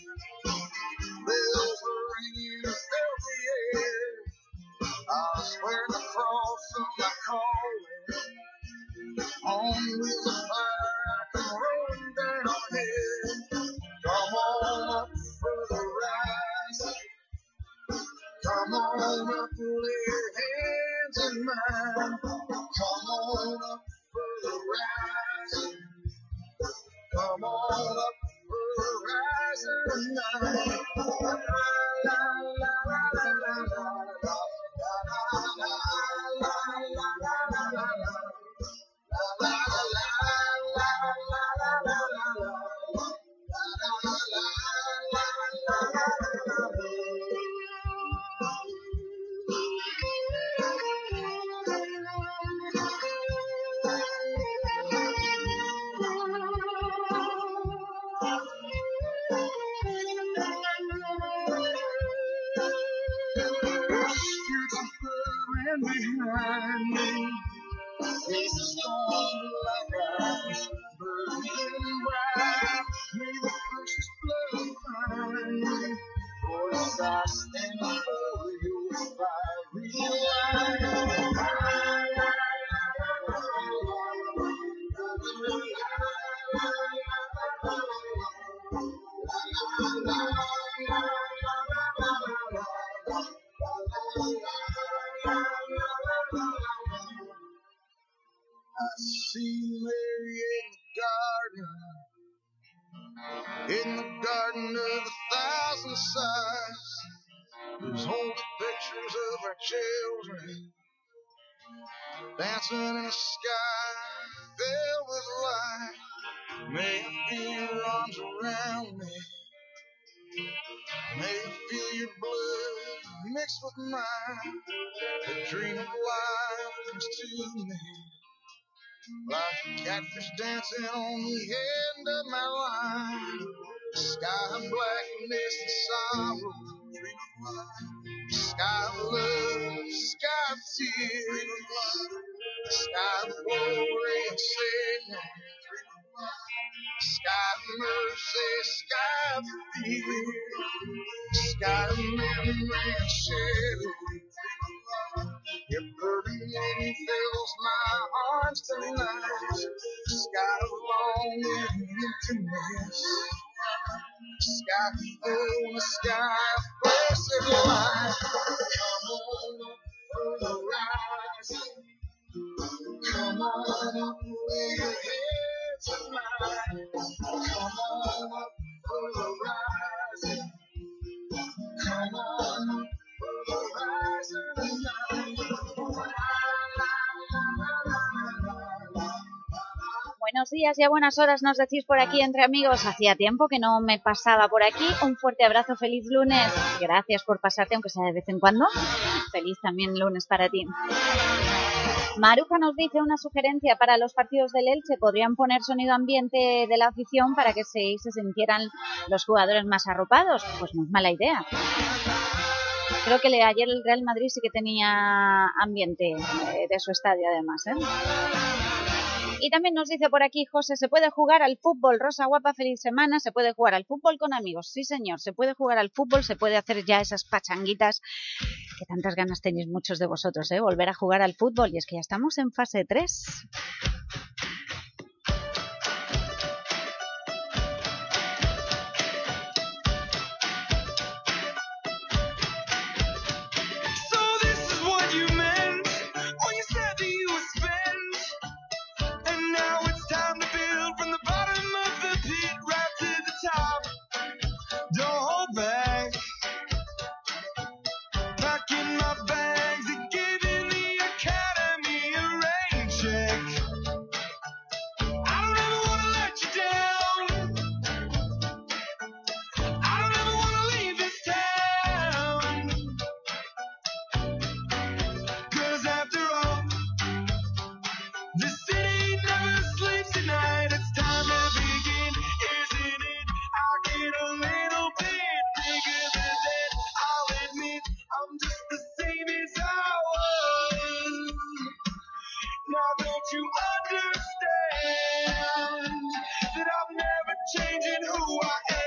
Bells were ringing, filled the air. I was wearing the cross of my calling. On wheels of fire, I come rolling down here. Come on up for the rise. Come on up and lay your hands in mine. Come on up for the rise. Come on up for the rising night. La la la la la la la la la la la la la. La la la la la la la la. La la la la la la. Behind me, face the storm like ice, burning bright. May the precious blood find me. Voice I stand for you, fiery light. La la la la I see Mary in the garden, in the garden of a thousand sighs. There's holy pictures of our children dancing in the sky filled with light. May I feel your arms around me. May I feel your blood mixed with mine. The dream of life comes to me like a catfish dancing on the end of my line. The sky of blackness and sorrow, dream of life. The sky of love, the sky of tears, dream of life. The sky of glory and sadness, dream of life. The sky of mercy, sky of fear. The sky of memory and shadow, dream of life. Your burden wind fills my arms tonight. The sky of longing and emptiness. The sky of full, the sky of blessed light. Come on up for the rise. Come on up with your heads in mine. Come on up for the rise. Come on up for the rise tonight. Buenos días y a buenas horas nos decís por aquí entre amigos. Hacía tiempo que no me pasaba por aquí. Un fuerte abrazo, feliz lunes. Gracias por pasarte, aunque sea de vez en cuando. Feliz también lunes para ti. Maruja nos dice una sugerencia para los partidos del Elche. Podrían poner sonido ambiente de la afición para que se, se sintieran los jugadores más arropados. Pues no es mala idea. Creo que ayer el Real Madrid sí que tenía ambiente eh, de su estadio además, ¿eh? Y también nos dice por aquí José, ¿se puede jugar al fútbol? Rosa guapa, feliz semana. ¿Se puede jugar al fútbol con amigos? Sí, señor, se puede jugar al fútbol, se puede hacer ya esas pachanguitas que tantas ganas tenéis muchos de vosotros, ¿eh? Volver a jugar al fútbol. Y es que ya estamos en fase tres. Packing my bags and giving the academy a rain check. changing who I am.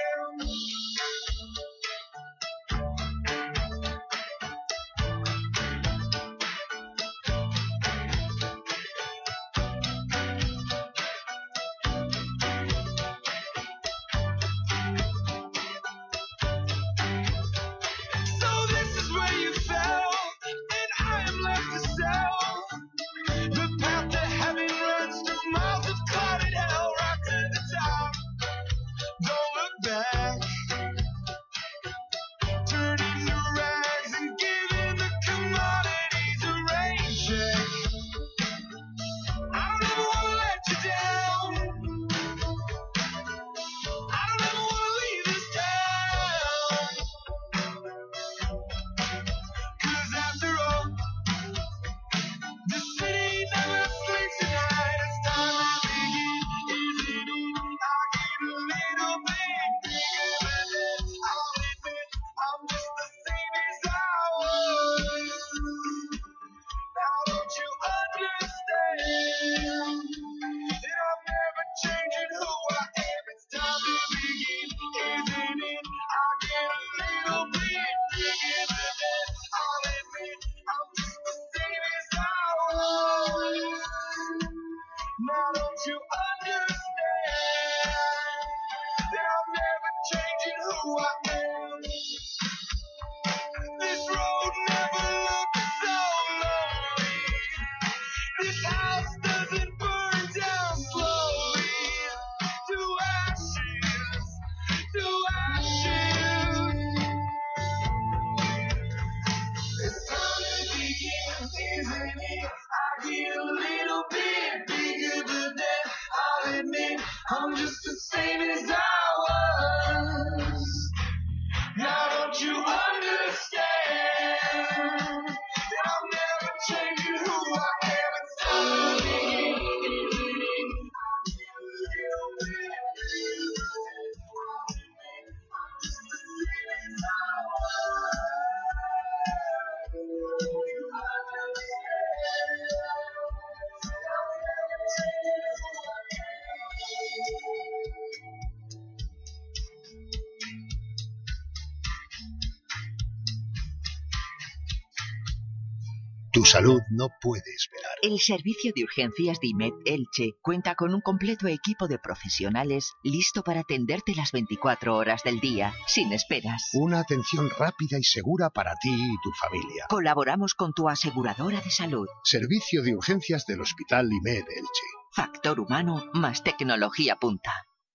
Tu salud no puede esperar. El servicio de urgencias de IMED Elche cuenta con un completo equipo de profesionales listo para atenderte las veinticuatro horas del día, sin esperas. Una atención rápida y segura para ti y tu familia. Colaboramos con tu aseguradora de salud. Servicio de urgencias del Hospital IMED Elche. Factor humano más tecnología punta.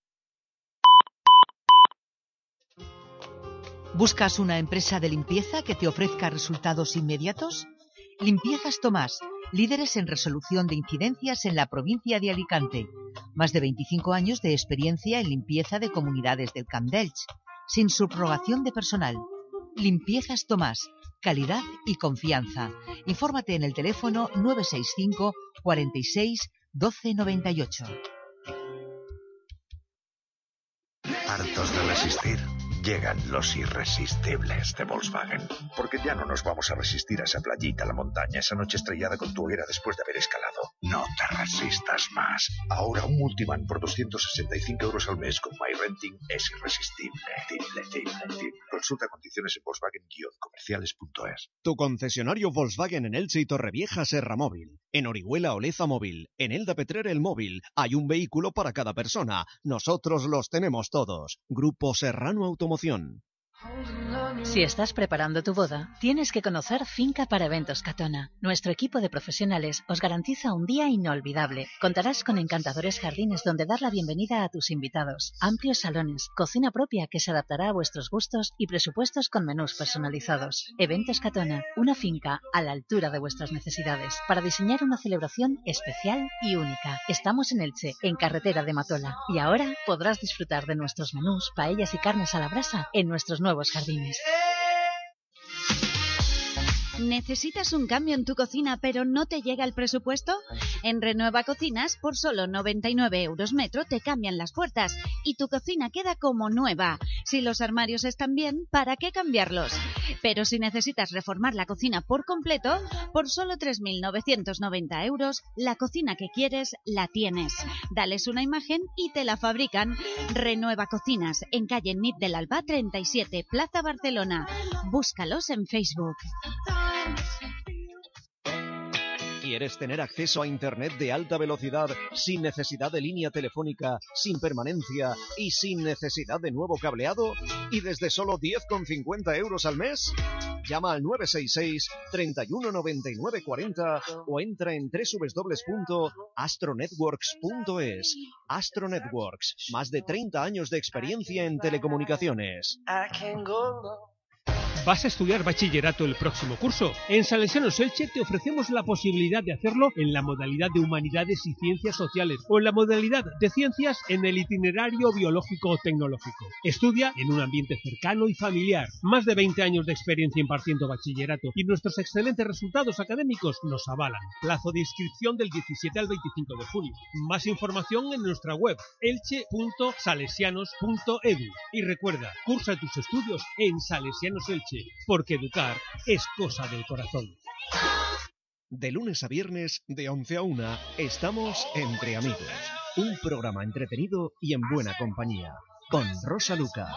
¿Buscas una empresa de limpieza que te ofrezca resultados inmediatos? Limpiezas Tomás, líderes en resolución de incidencias en la provincia de Alicante. Más de veinticinco años de experiencia en limpieza de comunidades del Camp d'Elx, sin subrogación de personal. Limpiezas Tomás, calidad y confianza. Infórmate en el teléfono nueve seis cinco, cuarenta y seis, doce noventa y ocho. ¿Hartos de resistir? Llegan los irresistibles de Volkswagen. Porque ya no nos vamos a resistir a esa playita, a la montaña, esa noche estrellada con tu hoguera después de haber escalado. No te resistas más. Ahora un Multivan por doscientos sesenta y cinco euros al mes con MyRenting es irresistible. Tible, tible, tible. Consulta condiciones en Volkswagen comerciales punto es. Tu concesionario Volkswagen en Elche y Torrevieja Serra Móvil. En Orihuela Oleza Móvil. En Elda Petrer El Móvil. Hay un vehículo para cada persona. Nosotros los tenemos todos. Grupo Serrano Automoción. Si estás preparando tu boda, tienes que conocer Finca para Eventos Catona. Nuestro equipo de profesionales os garantiza un día inolvidable. Contarás con encantadores jardines donde dar la bienvenida a tus invitados, amplios salones, cocina propia que se adaptará a vuestros gustos y presupuestos con menús personalizados. Eventos Catona, una finca a la altura de vuestras necesidades para diseñar una celebración especial y única. Estamos en Elche, en carretera de Matola, y ahora podrás disfrutar de nuestros menús, paellas y carnes a la brasa en nuestros nuevos jardines. ¿Necesitas un cambio en tu cocina pero no te llega el presupuesto? En Renueva Cocinas, por solo noventa y nueve euros metro, te cambian las puertas y tu cocina queda como nueva. Si los armarios están bien, ¿para qué cambiarlos? Pero si necesitas reformar la cocina por completo, por solo tres mil novecientos noventa euros, la cocina que quieres la tienes. Dales una imagen y te la fabrican. Renueva Cocinas, en calle Nit del Alba treinta y siete, Plaza Barcelona. Búscalos en Facebook. ¿Quieres tener acceso a Internet de alta velocidad sin necesidad de línea telefónica, sin permanencia y sin necesidad de nuevo cableado? ¿Y desde solo diez con cincuenta euros al mes? Llama al nueve seis seis, treinta y uno, noventa y nueve, cuarenta o entra en doble u doble u doble u punto astronetworks punto es. Astro Networks, más de treinta años de experiencia en telecomunicaciones. ¿Vas a estudiar bachillerato el próximo curso? En Salesianos Elche te ofrecemos la posibilidad de hacerlo en la modalidad de Humanidades y Ciencias Sociales o en la modalidad de Ciencias en el itinerario biológico o tecnológico. Estudia en un ambiente cercano y familiar. Más de veinte años de experiencia impartiendo bachillerato y nuestros excelentes resultados académicos nos avalan. Plazo de inscripción del diecisiete al veinticinco de junio. Más información en nuestra web elche punto salesianos punto edu. Y recuerda, cursa tus estudios en Salesianos Elche, porque educar es cosa del corazón. De lunes a viernes, de once a una, estamos Entre Amigos. Un programa entretenido y en buena compañía. Con Rosa Lucas.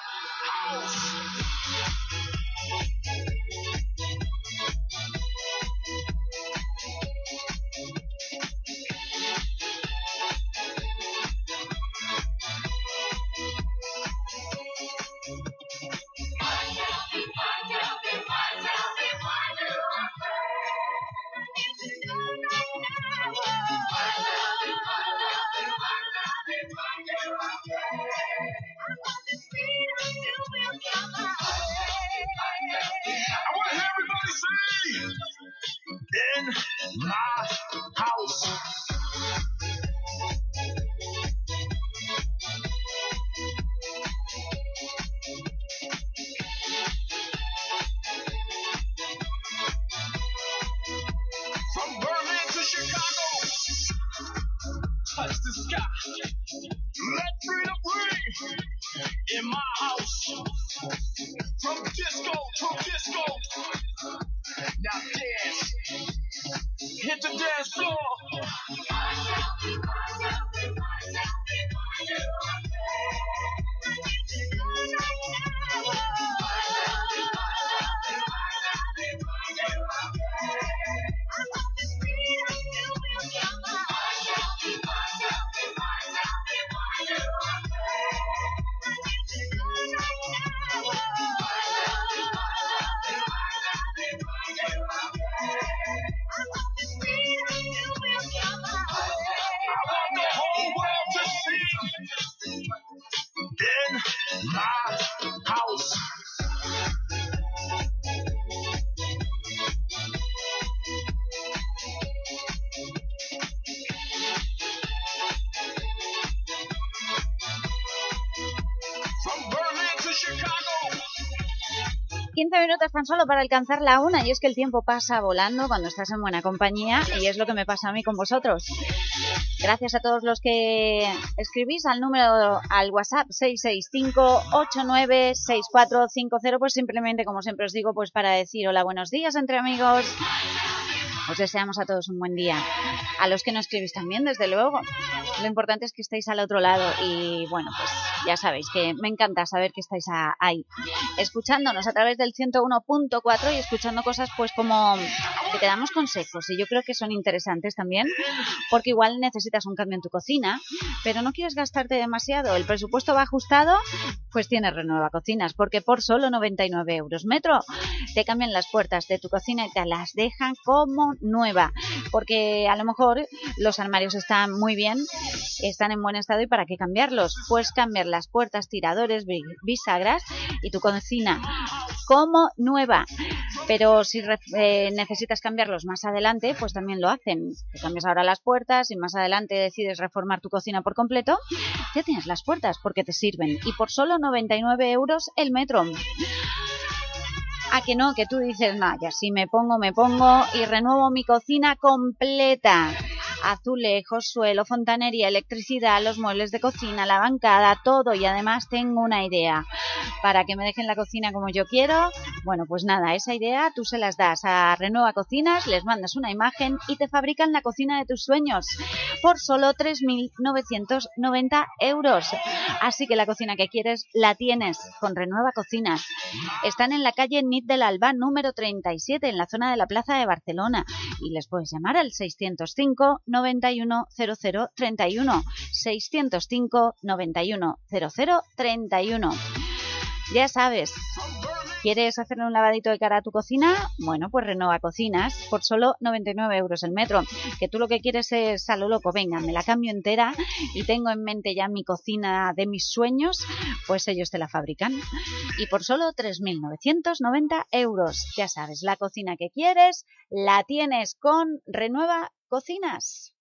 quince minutos tan solo para alcanzar la una, y es que el tiempo pasa volando cuando estás en buena compañía, y es lo que me pasa a mí con vosotros. Gracias a todos los que escribís al número, al WhatsApp seis seis cinco, ocho nueve seis cuatro cinco cero, pues simplemente, como siempre os digo, pues para decir hola, buenos días entre amigos. Os deseamos a todos un buen día. A los que no escribís también, desde luego. Lo importante es que estéis al otro lado y, bueno, pues ya sabéis que me encanta saber que estáis a, ahí, escuchándonos a través del ciento uno punto cuatro y escuchando cosas pues como que te damos consejos, y yo creo que son interesantes también, porque igual necesitas un cambio en tu cocina, pero no quieres gastarte demasiado, el presupuesto va ajustado, pues tienes Renueva Cocinas, porque por solo noventa y nueve euros metro te cambian las puertas de tu cocina y te las dejan como nueva, porque a lo mejor los armarios están muy bien, están en buen estado, y ¿para qué cambiarlos? Pues cambiar las puertas, tiradores, bisagras y tu cocina como nueva. Pero si eh, necesitas cambiarlos más adelante, pues también lo hacen. Te cambias ahora las puertas y más adelante decides reformar tu cocina por completo, ya tienes las puertas porque te sirven, y por solo noventa y nueve euros el metro. A que no, que tú dices, no, ya si me pongo, me pongo y renuevo mi cocina completa. Azulejos, suelo, fontanería, electricidad, los muebles de cocina, la bancada, todo. Y además tengo una idea para que me dejen la cocina como yo quiero. Bueno, pues nada, esa idea tú se las das a Renueva Cocinas, les mandas una imagen y te fabrican la cocina de tus sueños por solo tres mil novecientos noventa euros. Así que la cocina que quieres la tienes con Renueva Cocinas. Están en la calle Nit del Alba, número treinta y siete, en la zona de la Plaza de Barcelona. Y les puedes llamar al seiscientos cinco, noventa y uno, cero cero, treinta y uno. seiscientos cinco, noventa y uno, cero cero, treinta y uno. Ya sabes, ¿quieres hacerle un lavadito de cara a tu cocina? Bueno, pues Renueva Cocinas por solo noventa y nueve euros el metro. Que tú lo que quieres es a lo loco, venga, me la cambio entera y tengo en mente ya mi cocina de mis sueños, pues ellos te la fabrican. Y por solo tres mil novecientos noventa euros. Ya sabes, la cocina que quieres la tienes con Renueva Cocinas.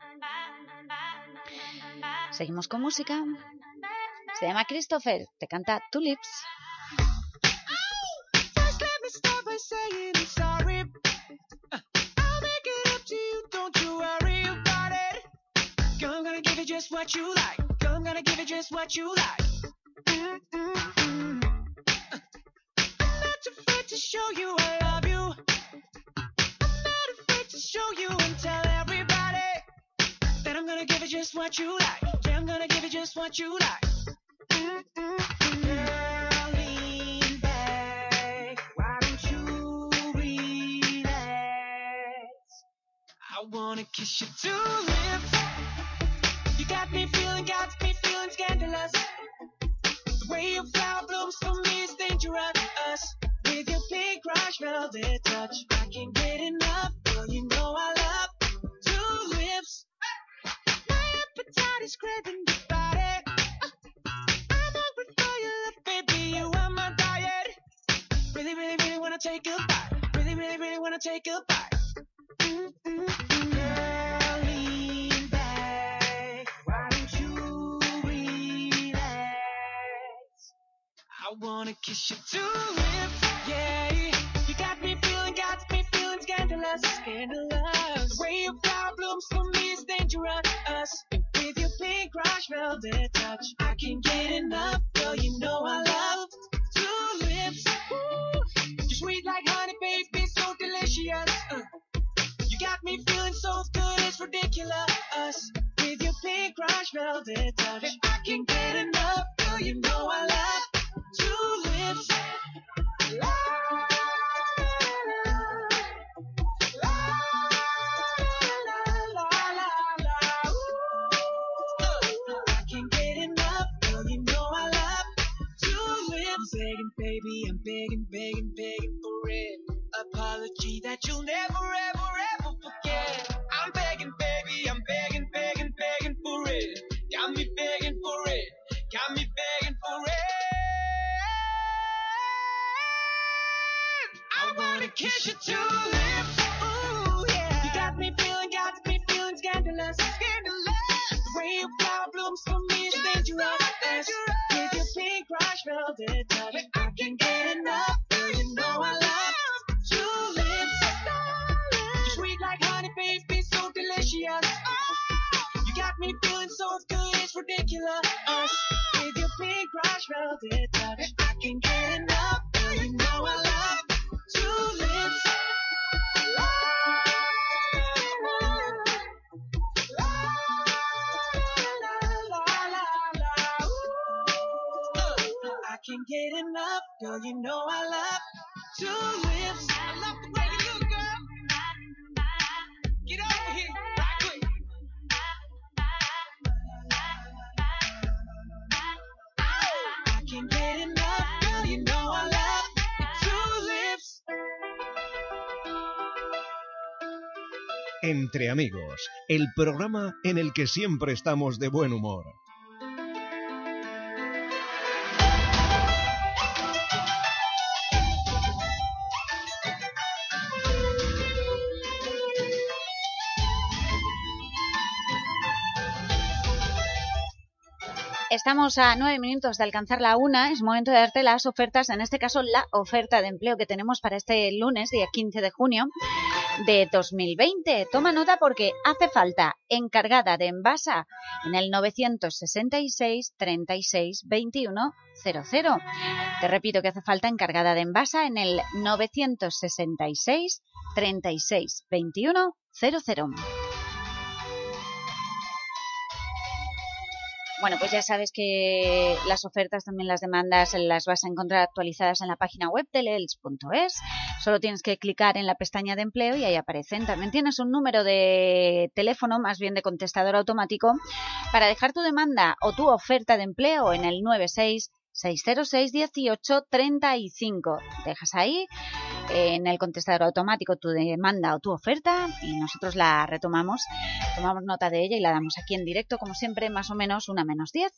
Seguimos con música. Se llama Christopher, te canta Tulips. First, let me start by saying I'm sorry. Uh, I'll make it up to you, don't you worry about it. I'm gonna give you just what you like. I'm gonna give you just what you like. Mm-mm-mm. Uh, I'm not afraid to show you I love you. I'm not afraid to show you and tell everybody that I'm gonna give you just what you like. Yeah, I'm gonna give you just what you like. Girl, lean back. Why don't you relax? I wanna kiss your two lips. You got me feeling, got me feeling scandalous. The way your flower blooms for me is dangerous. With your pink rush velvet touch, I can't get enough. Girl, you know I love two lips. My appetite is craving your body. Baby, you are my diet. Really, really, really wanna take a bite. Really, really, really wanna take a bite. Mm-mm-mm. Girl, lean back. Why don't you relax? I wanna kiss your two lips. Yeah, you got me feeling, got me feeling scandalous, scandalous. The way your flower blooms for me is dangerous. With your pink rush velvet touch, I can't get enough. Girl, you know I love two lips. Ooh, you're sweet like honey, baby, so delicious. Uh, you got me feeling so good, it's ridiculous. With your pink rush velvet touch, I can't get enough. Girl, you know I love two lips. La, begging, baby, I'm begging, begging, begging for it. Apology that you'll never, ever, ever forget. I'm begging, baby, I'm begging, begging, begging for it. Got me begging for it. Got me begging for it. I wanna kiss your two lips. Ooh, yeah. You got me feeling, got me feeling scandalous, scandalous. The way your flower blooms for me is dangerous. With your pink rush velvet touch, I can't get enough. Girl, you know I love two lips. You're sweet like honey, baby, so delicious. You got me feeling so good, it's ridiculous. With your pink rush velvet touch, I can't get enough. Girl, you know I love two lips. I can't get enough, girl, you know I love two lips. I love the way you look, girl. Get over here, right quick. I can't get enough, girl, you know I love two lips. Entre Amigos, el programa en el que siempre estamos de buen humor. estamos a nueve minutos de alcanzar la una, es momento de darte las ofertas, en este caso la oferta de empleo que tenemos para este lunes, día quince de junio de dos mil veinte. Toma nota porque hace falta encargada de envasa en el novecientos sesenta y seis, treinta y seis, veintiuno, cero cero. Te repito que hace falta encargada de envasa en el novecientos sesenta y seis, treinta y seis, veintiuno, cero cero. Bueno, pues ya sabes que las ofertas, también las demandas, las vas a encontrar actualizadas en la página web de Lels punto es. Solo tienes que clicar en la pestaña de empleo y ahí aparecen. También tienes un número de teléfono, más bien de contestador automático, para dejar tu demanda o tu oferta de empleo en el nueve seis, seis cero seis, dieciocho, treinta y cinco. Dejas ahí en el contestador automático tu demanda o tu oferta y nosotros la retomamos, tomamos nota de ella y la damos aquí en directo, como siempre, más o menos una menos diez.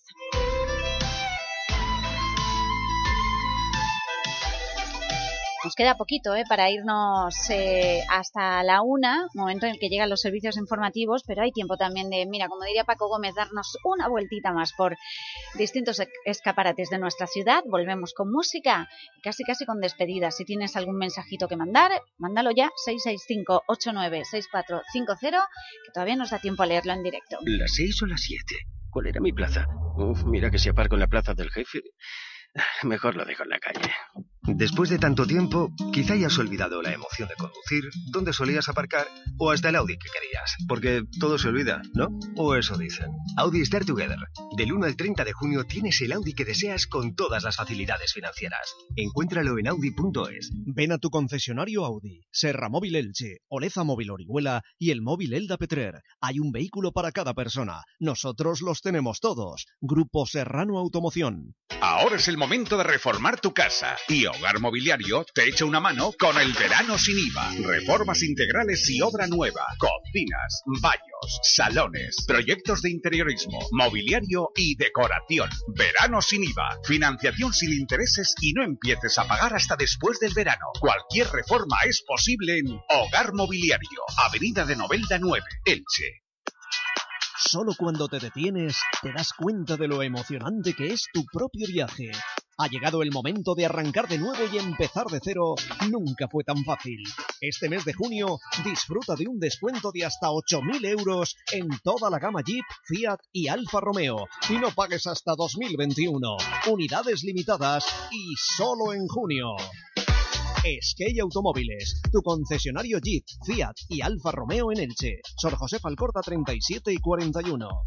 Nos queda poquito ¿eh? para irnos eh, hasta la una, momento en el que llegan los servicios informativos, pero hay tiempo también de, mira, como diría Paco Gómez, darnos una vueltita más por distintos escaparates de nuestra ciudad. Volvemos con música, casi casi con despedida. Si tienes algún mensajito que mandar, mándalo ya, seis seis cinco, ocho nueve, seis cuatro cinco cero, que todavía nos da tiempo a leerlo en directo. ¿Las seis o las siete? ¿Cuál era mi plaza? Uf, mira que si aparco en la plaza del jefe, mejor lo dejo en la calle. Después de tanto tiempo, quizá hayas olvidado la emoción de conducir, dónde solías aparcar o hasta el Audi que querías. Porque todo se olvida, ¿no? O eso dicen. Audi Start Together. Del uno al treinta de junio tienes el Audi que deseas con todas las facilidades financieras. Encuéntralo en Audi punto es. Ven a tu concesionario Audi, Serra Móvil Elche, Oleza Móvil Orihuela y el Móvil Elda Petrer. Hay un vehículo para cada persona. Nosotros los tenemos todos. Grupo Serrano Automoción. Ahora es el momento de reformar tu casa y Hogar Mobiliario te echa una mano con el verano sin I V A. Reformas integrales y obra nueva. Cocinas, baños, salones, proyectos de interiorismo, mobiliario y decoración. Verano sin I V A. Financiación sin intereses y no empieces a pagar hasta después del verano. Cualquier reforma es posible en Hogar Mobiliario. Avenida de Novelda nueve, Elche. Solo cuando te detienes te das cuenta de lo emocionante que es tu propio viaje. Ha llegado el momento de arrancar de nuevo y empezar de cero. Nunca fue tan fácil. Este mes de junio disfruta de un descuento de hasta ocho mil euros en toda la gama Jeep, Fiat y Alfa Romeo. Y no pagues hasta dos mil veintiuno. Unidades limitadas y solo en junio. Skate Automóviles, tu concesionario Jeep, Fiat y Alfa Romeo en Elche. Sor José Alcorta treinta y siete y cuarenta y uno.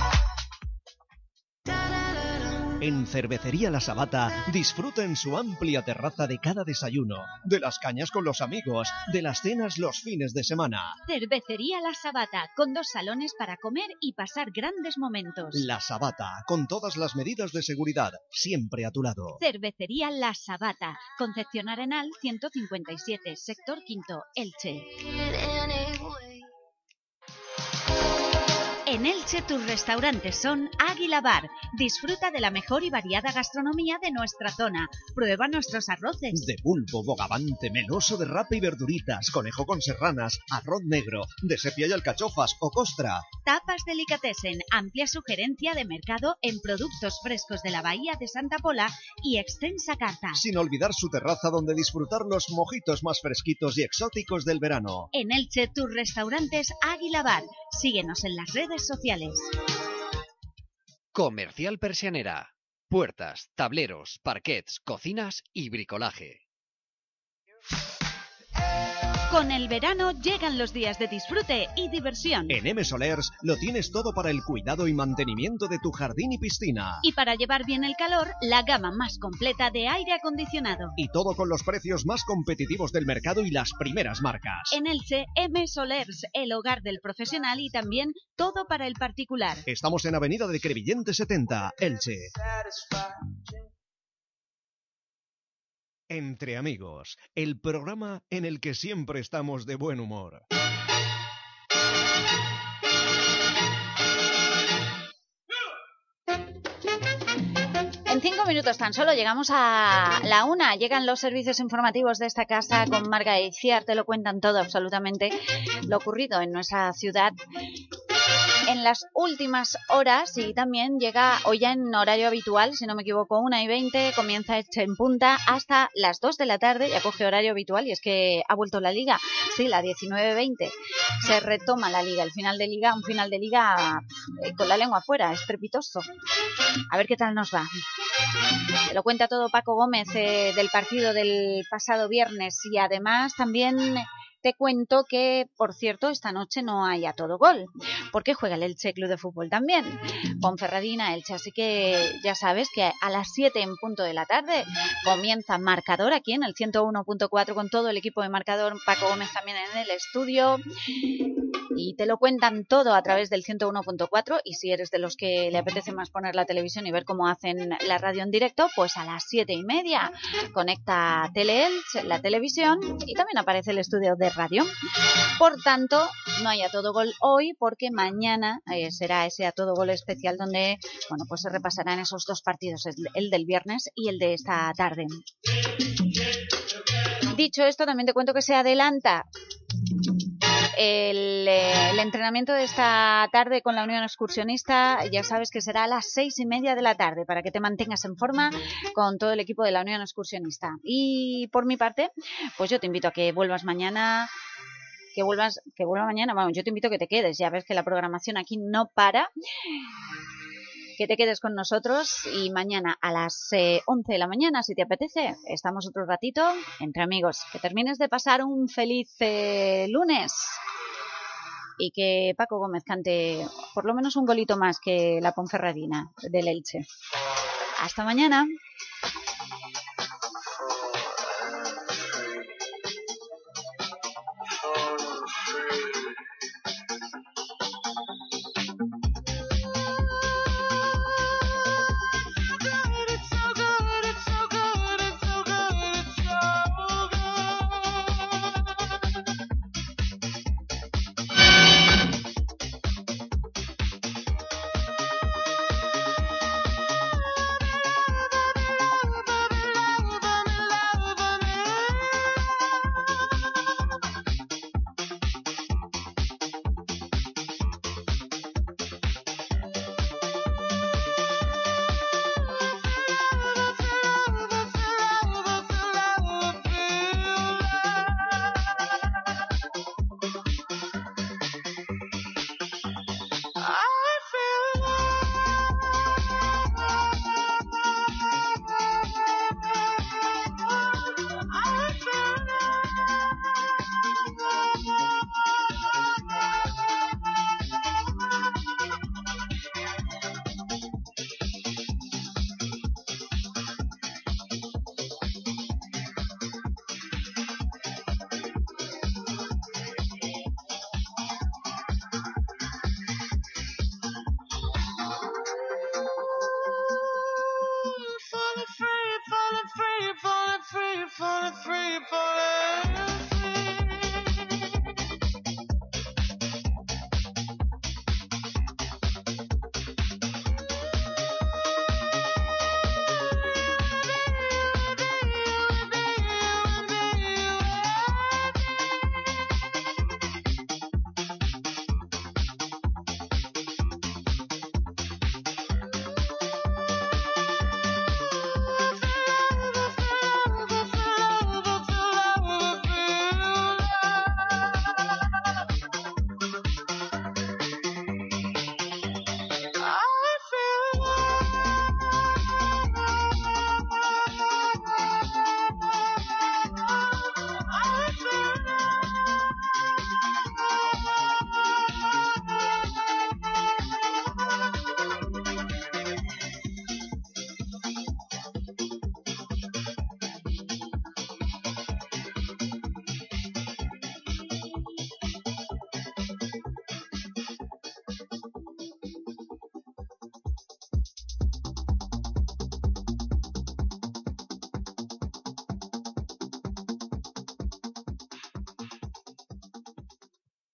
En Cervecería La Sabata, disfruta en su amplia terraza de cada desayuno, de las cañas con los amigos, de las cenas los fines de semana. Cervecería La Sabata, con dos salones para comer y pasar grandes momentos. La Sabata, con todas las medidas de seguridad, siempre a tu lado. Cervecería La Sabata, Concepción Arenal ciento cincuenta y siete, sector quinto, Elche. En Elche tus restaurantes son Águila Bar. Disfruta de la mejor y variada gastronomía de nuestra zona. Prueba nuestros arroces. De pulpo, bogavante, meloso de rapa y verduritas, conejo con serranas, arroz negro, de sepia y alcachofas o costra. Tapas Delicatessen, amplia sugerencia de mercado en productos frescos de la Bahía de Santa Pola y extensa carta. Sin olvidar su terraza donde disfrutar los mojitos más fresquitos y exóticos del verano. En Elche tus restaurantes Águila Bar. Síguenos en las redes sociales. Comercial Persianera. Puertas, tableros, parquets, cocinas y bricolaje. Con el verano llegan los días de disfrute y diversión. En M Solers lo tienes todo para el cuidado y mantenimiento de tu jardín y piscina. Y para llevar bien el calor, la gama más completa de aire acondicionado. Y todo con los precios más competitivos del mercado y las primeras marcas. En Elche, M Solers, el hogar del profesional y también todo para el particular. Estamos en Avenida de Crevillente setenta, Elche. Entre Amigos, el programa en el que siempre estamos de buen humor. En cinco minutos tan solo llegamos a la una. Llegan los servicios informativos de esta casa con Marga Iciar. Te lo cuentan todo, absolutamente, lo ocurrido en nuestra ciudad en las últimas horas y también llega hoy ya en horario habitual, si no me equivoco, una y veinte, comienza Elche en punta hasta las dos de la tarde, ya coge horario habitual y es que ha vuelto la Liga, sí, la diecinueve veinte, se retoma la Liga, el final de Liga, un final de Liga eh, con la lengua afuera, estrepitoso. A ver qué tal nos va. Te lo cuenta todo Paco Gómez eh, del partido del pasado viernes y además también te cuento que, por cierto, esta noche no hay A Todo Gol, porque juega el Elche Club de Fútbol también, Ponferradina Elche, así que ya sabes que a las siete en punto de la tarde comienza Marcador aquí en el ciento uno punto cuatro con todo el equipo de Marcador, Paco Gómez también en el estudio. Y te lo cuentan todo a través del ciento uno punto cuatro y si eres de los que le apetece más poner la televisión y ver cómo hacen la radio en directo, pues a las siete y media conecta Teleelch, la televisión, y también aparece el estudio de radio. Por tanto, no hay A Todo Gol hoy porque mañana eh, será ese A Todo Gol especial donde, bueno, pues se repasarán esos dos partidos, el, el del viernes y el de esta tarde. Dicho esto, también te cuento que se adelanta El, el entrenamiento de esta tarde con la Unión Excursionista, ya sabes que será a las seis y media de la tarde para que te mantengas en forma con todo el equipo de la Unión Excursionista. Y por mi parte, pues yo te invito a que vuelvas mañana, que vuelvas, que vuelva mañana, vamos, yo te invito a que te quedes, ya ves que la programación aquí no para, que te quedes con nosotros y mañana a las eh, once de la mañana, si te apetece, estamos otro ratito entre amigos. Que termines de pasar un feliz eh, lunes y que Paco Gómez cante por lo menos un golito más que la Ponferradina del Elche. Hasta mañana. Three.